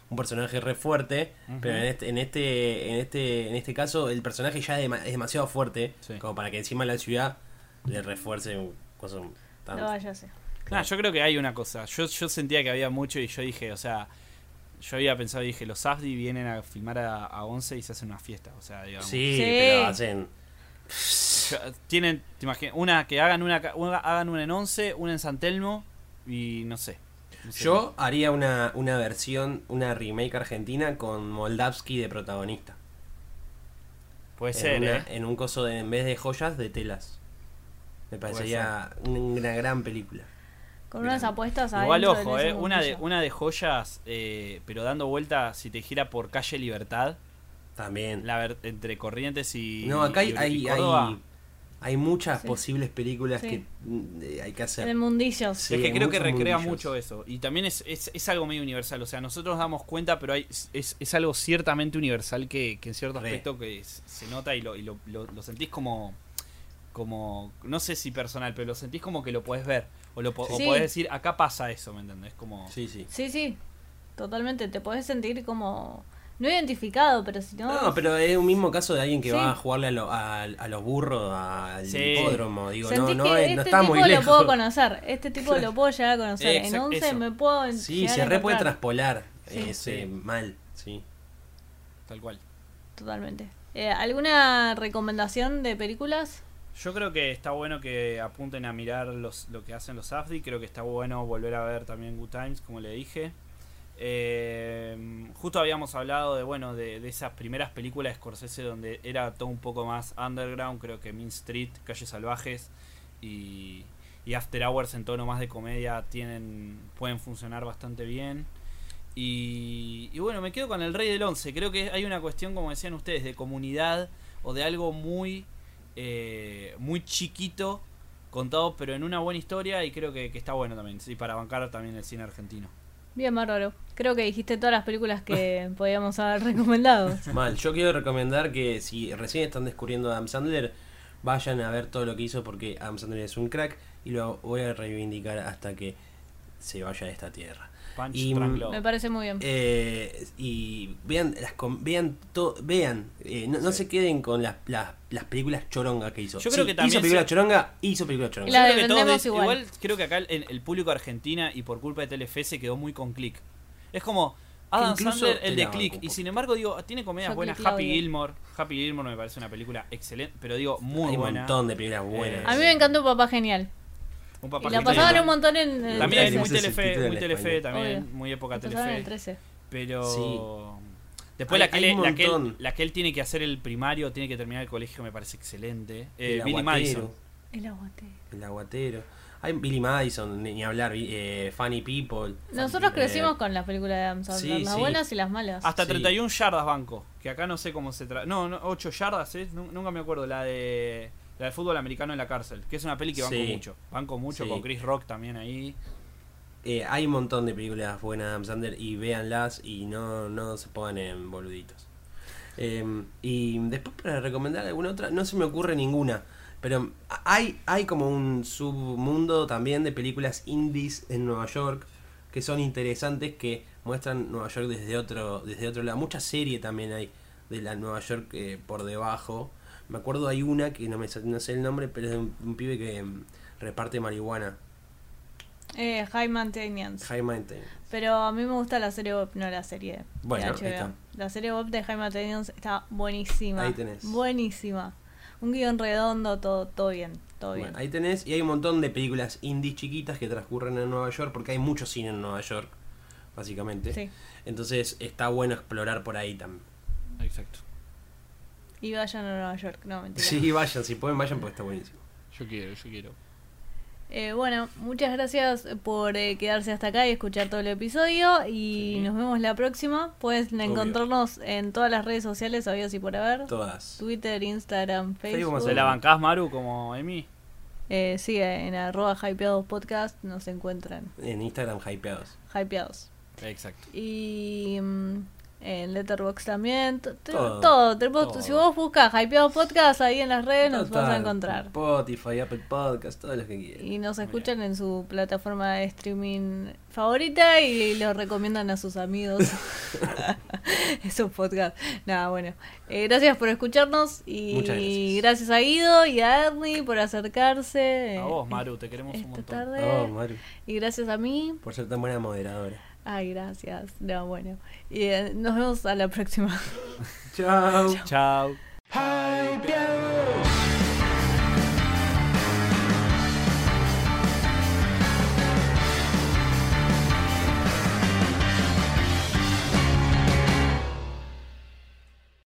un personaje re fuerte, pero en este caso el personaje ya es demasiado fuerte, Sí. como para que encima la ciudad le refuerce un cosa tan... No vaya a ser. Nah, yo creo que hay una cosa. Yo sentía que había mucho y yo dije, o sea, yo había pensado, dije, los Safdie vienen a filmar a 11 y se hacen una fiesta, o sea, digamos. Sí, Sí. pero hacen... Tienen, te imaginas, una que hagan una en 11, una en San Telmo y no sé. Yo haría una versión, una remake argentina con Moldavsky de protagonista. Puede ser, En un coso de, en vez de joyas, de telas. Me parecería una gran película. Con unas apuestas Igual adentro ojo, en ese una mundillo. de joyas, pero dando vuelta, si te gira por calle Libertad, También. entre Corrientes y No, acá y hay Córdoba. hay muchas Sí. posibles películas Sí. que hay que hacer. El mundillo. Sí, Es que hay creo que muchos recrea mundillos. mucho eso. Y también es algo medio universal. O sea, nosotros nos damos cuenta, pero es algo ciertamente universal que en cierto Re. aspecto que se nota y lo sentís como, no sé si personal, pero lo sentís como que lo podés ver. O Sí. podés decir, acá pasa eso, ¿me entendés? Como... Sí, sí. Sí, sí. Totalmente. Te podés sentir como... No identificado, pero si no... No, pero es un mismo caso de alguien que Sí. va a jugarle a los burros al Sí. hipódromo. Digo, Sentís no, que no este está tipo muy lo lejos. puedo conocer. Este tipo lo puedo llegar a conocer. En 11 eso. me puedo... Sí, llegar se a re puede encontrar. traspolar Sí. ese mal. Sí. Tal cual. Totalmente. ¿Alguna recomendación de películas? Yo creo que está bueno que apunten a mirar lo que hacen los Safdie. Creo que está bueno volver a ver también Good Times, como le dije. Justo habíamos hablado de esas primeras películas de Scorsese donde era todo un poco más underground. Creo que Mean Street, Calles Salvajes y After Hours en tono más de comedia pueden funcionar bastante bien. Y bueno, me quedo con El Rey del Once. Creo que hay una cuestión, como decían ustedes, de comunidad o de algo muy chiquito contado, pero en una buena historia, y creo que está bueno también, sí, para bancar también el cine argentino. Bien, bárbaro. Creo que dijiste todas las películas que podíamos haber recomendado. Mal. Yo quiero recomendar que si recién están descubriendo a Adam Sandler, vayan a ver todo lo que hizo porque Adam Sandler es un crack y lo voy a reivindicar hasta que se vaya de esta tierra. Punch Y, Drunk Love. Me parece muy bien. Y vean no se queden con las películas chorongas que hizo. Yo creo que hizo también película choronga, hizo película Y choronga. la Yo creo que todos vendemos igual. igual creo que acá el público argentina y por culpa de Telefe se quedó muy con Click. Es como Adam Incluso Sandler, te el la de banco Click. un Y poco. sin embargo, digo, tiene comedias Yo buenas. Click la Happy odio. Gilmore. Happy Gilmore me parece una película excelente, pero digo, muy Hay un buena. montón de películas buenas. A mí me encantó Papá Genial. Un papá Y la genial. pasaban un montón en el También es 13. muy Ese es el Telefe, título muy en Telefe español. también, Obvio. muy época La pasaban en el Telefe. 13. Pero Sí. después Hay un montón. la que él tiene que hacer el primario, tiene que terminar el colegio, me parece excelente. El Billy aguatero, Madison. El aguatero. El aguatero. Hay Billy Madison, ni hablar. Funny People. Nosotros crecimos con las películas de Adam Sandler, sí, las sí. buenas y las malas. Hasta Sí. 31 yardas banco, que acá no sé cómo se trata. No, 8 yardas, nunca me acuerdo. La de fútbol americano en la cárcel, que es una peli que banco Sí. mucho. Banco mucho Sí. con Chris Rock también ahí. Hay un montón de películas buenas de Adam Sandler y véanlas y no se pongan en boluditos. Y después para recomendar alguna otra, no se me ocurre ninguna. Pero hay como un submundo también de películas indies en Nueva York que son interesantes, que muestran Nueva York desde otro lado. Mucha serie también hay de la Nueva York por debajo. Me acuerdo hay una que no sé el nombre, pero es de un pibe que reparte marihuana. High Maintenance. High Mountain. Pero a mí me gusta la serie web, no la serie Bueno, de ahí HBO. está. La serie web de High Maintenance está buenísima. Ahí tenés. Buenísima. Un guión redondo, todo bien. Todo bien. Bueno, ahí tenés, y hay un montón de películas indie chiquitas que transcurren en Nueva York, porque hay mucho cine en Nueva York, básicamente. Sí. Entonces está bueno explorar por ahí también. Exacto. Y vayan a Nueva York, no, mentira. Sí, vayan, si pueden vayan porque está buenísimo. Yo quiero. Bueno, muchas gracias por quedarse hasta acá y escuchar todo el episodio. Y Sí. nos vemos la próxima. Pueden encontrarnos en todas las redes sociales, habidos y por haber. Todas. Twitter, Instagram, Facebook, Facebook. ¿Se la bancás, Maru, como Emi? Sí, en @hypeados podcast nos encuentran En Instagram hypeados. hypeados. Exacto. Y En Letterboxd también. Todo. Todo. Si vos buscas Hypeados Podcast ahí en las redes, nos vas a Total, encontrar. Spotify, Apple Podcast, todo lo que quieran. Y nos escuchan en su plataforma de streaming favorita y lo recomiendan a sus amigos. Es un podcast. Nada, bueno. Gracias por escucharnos y Muchas gracias. gracias a Guido y a Ernie por acercarse. A vos, Maru, te queremos un esta montón. tarde. Oh, Maru, Y gracias a mí. por ser tan buena moderadora. Ay, gracias. No, bueno. Y nos vemos a la próxima. Chao. Chao.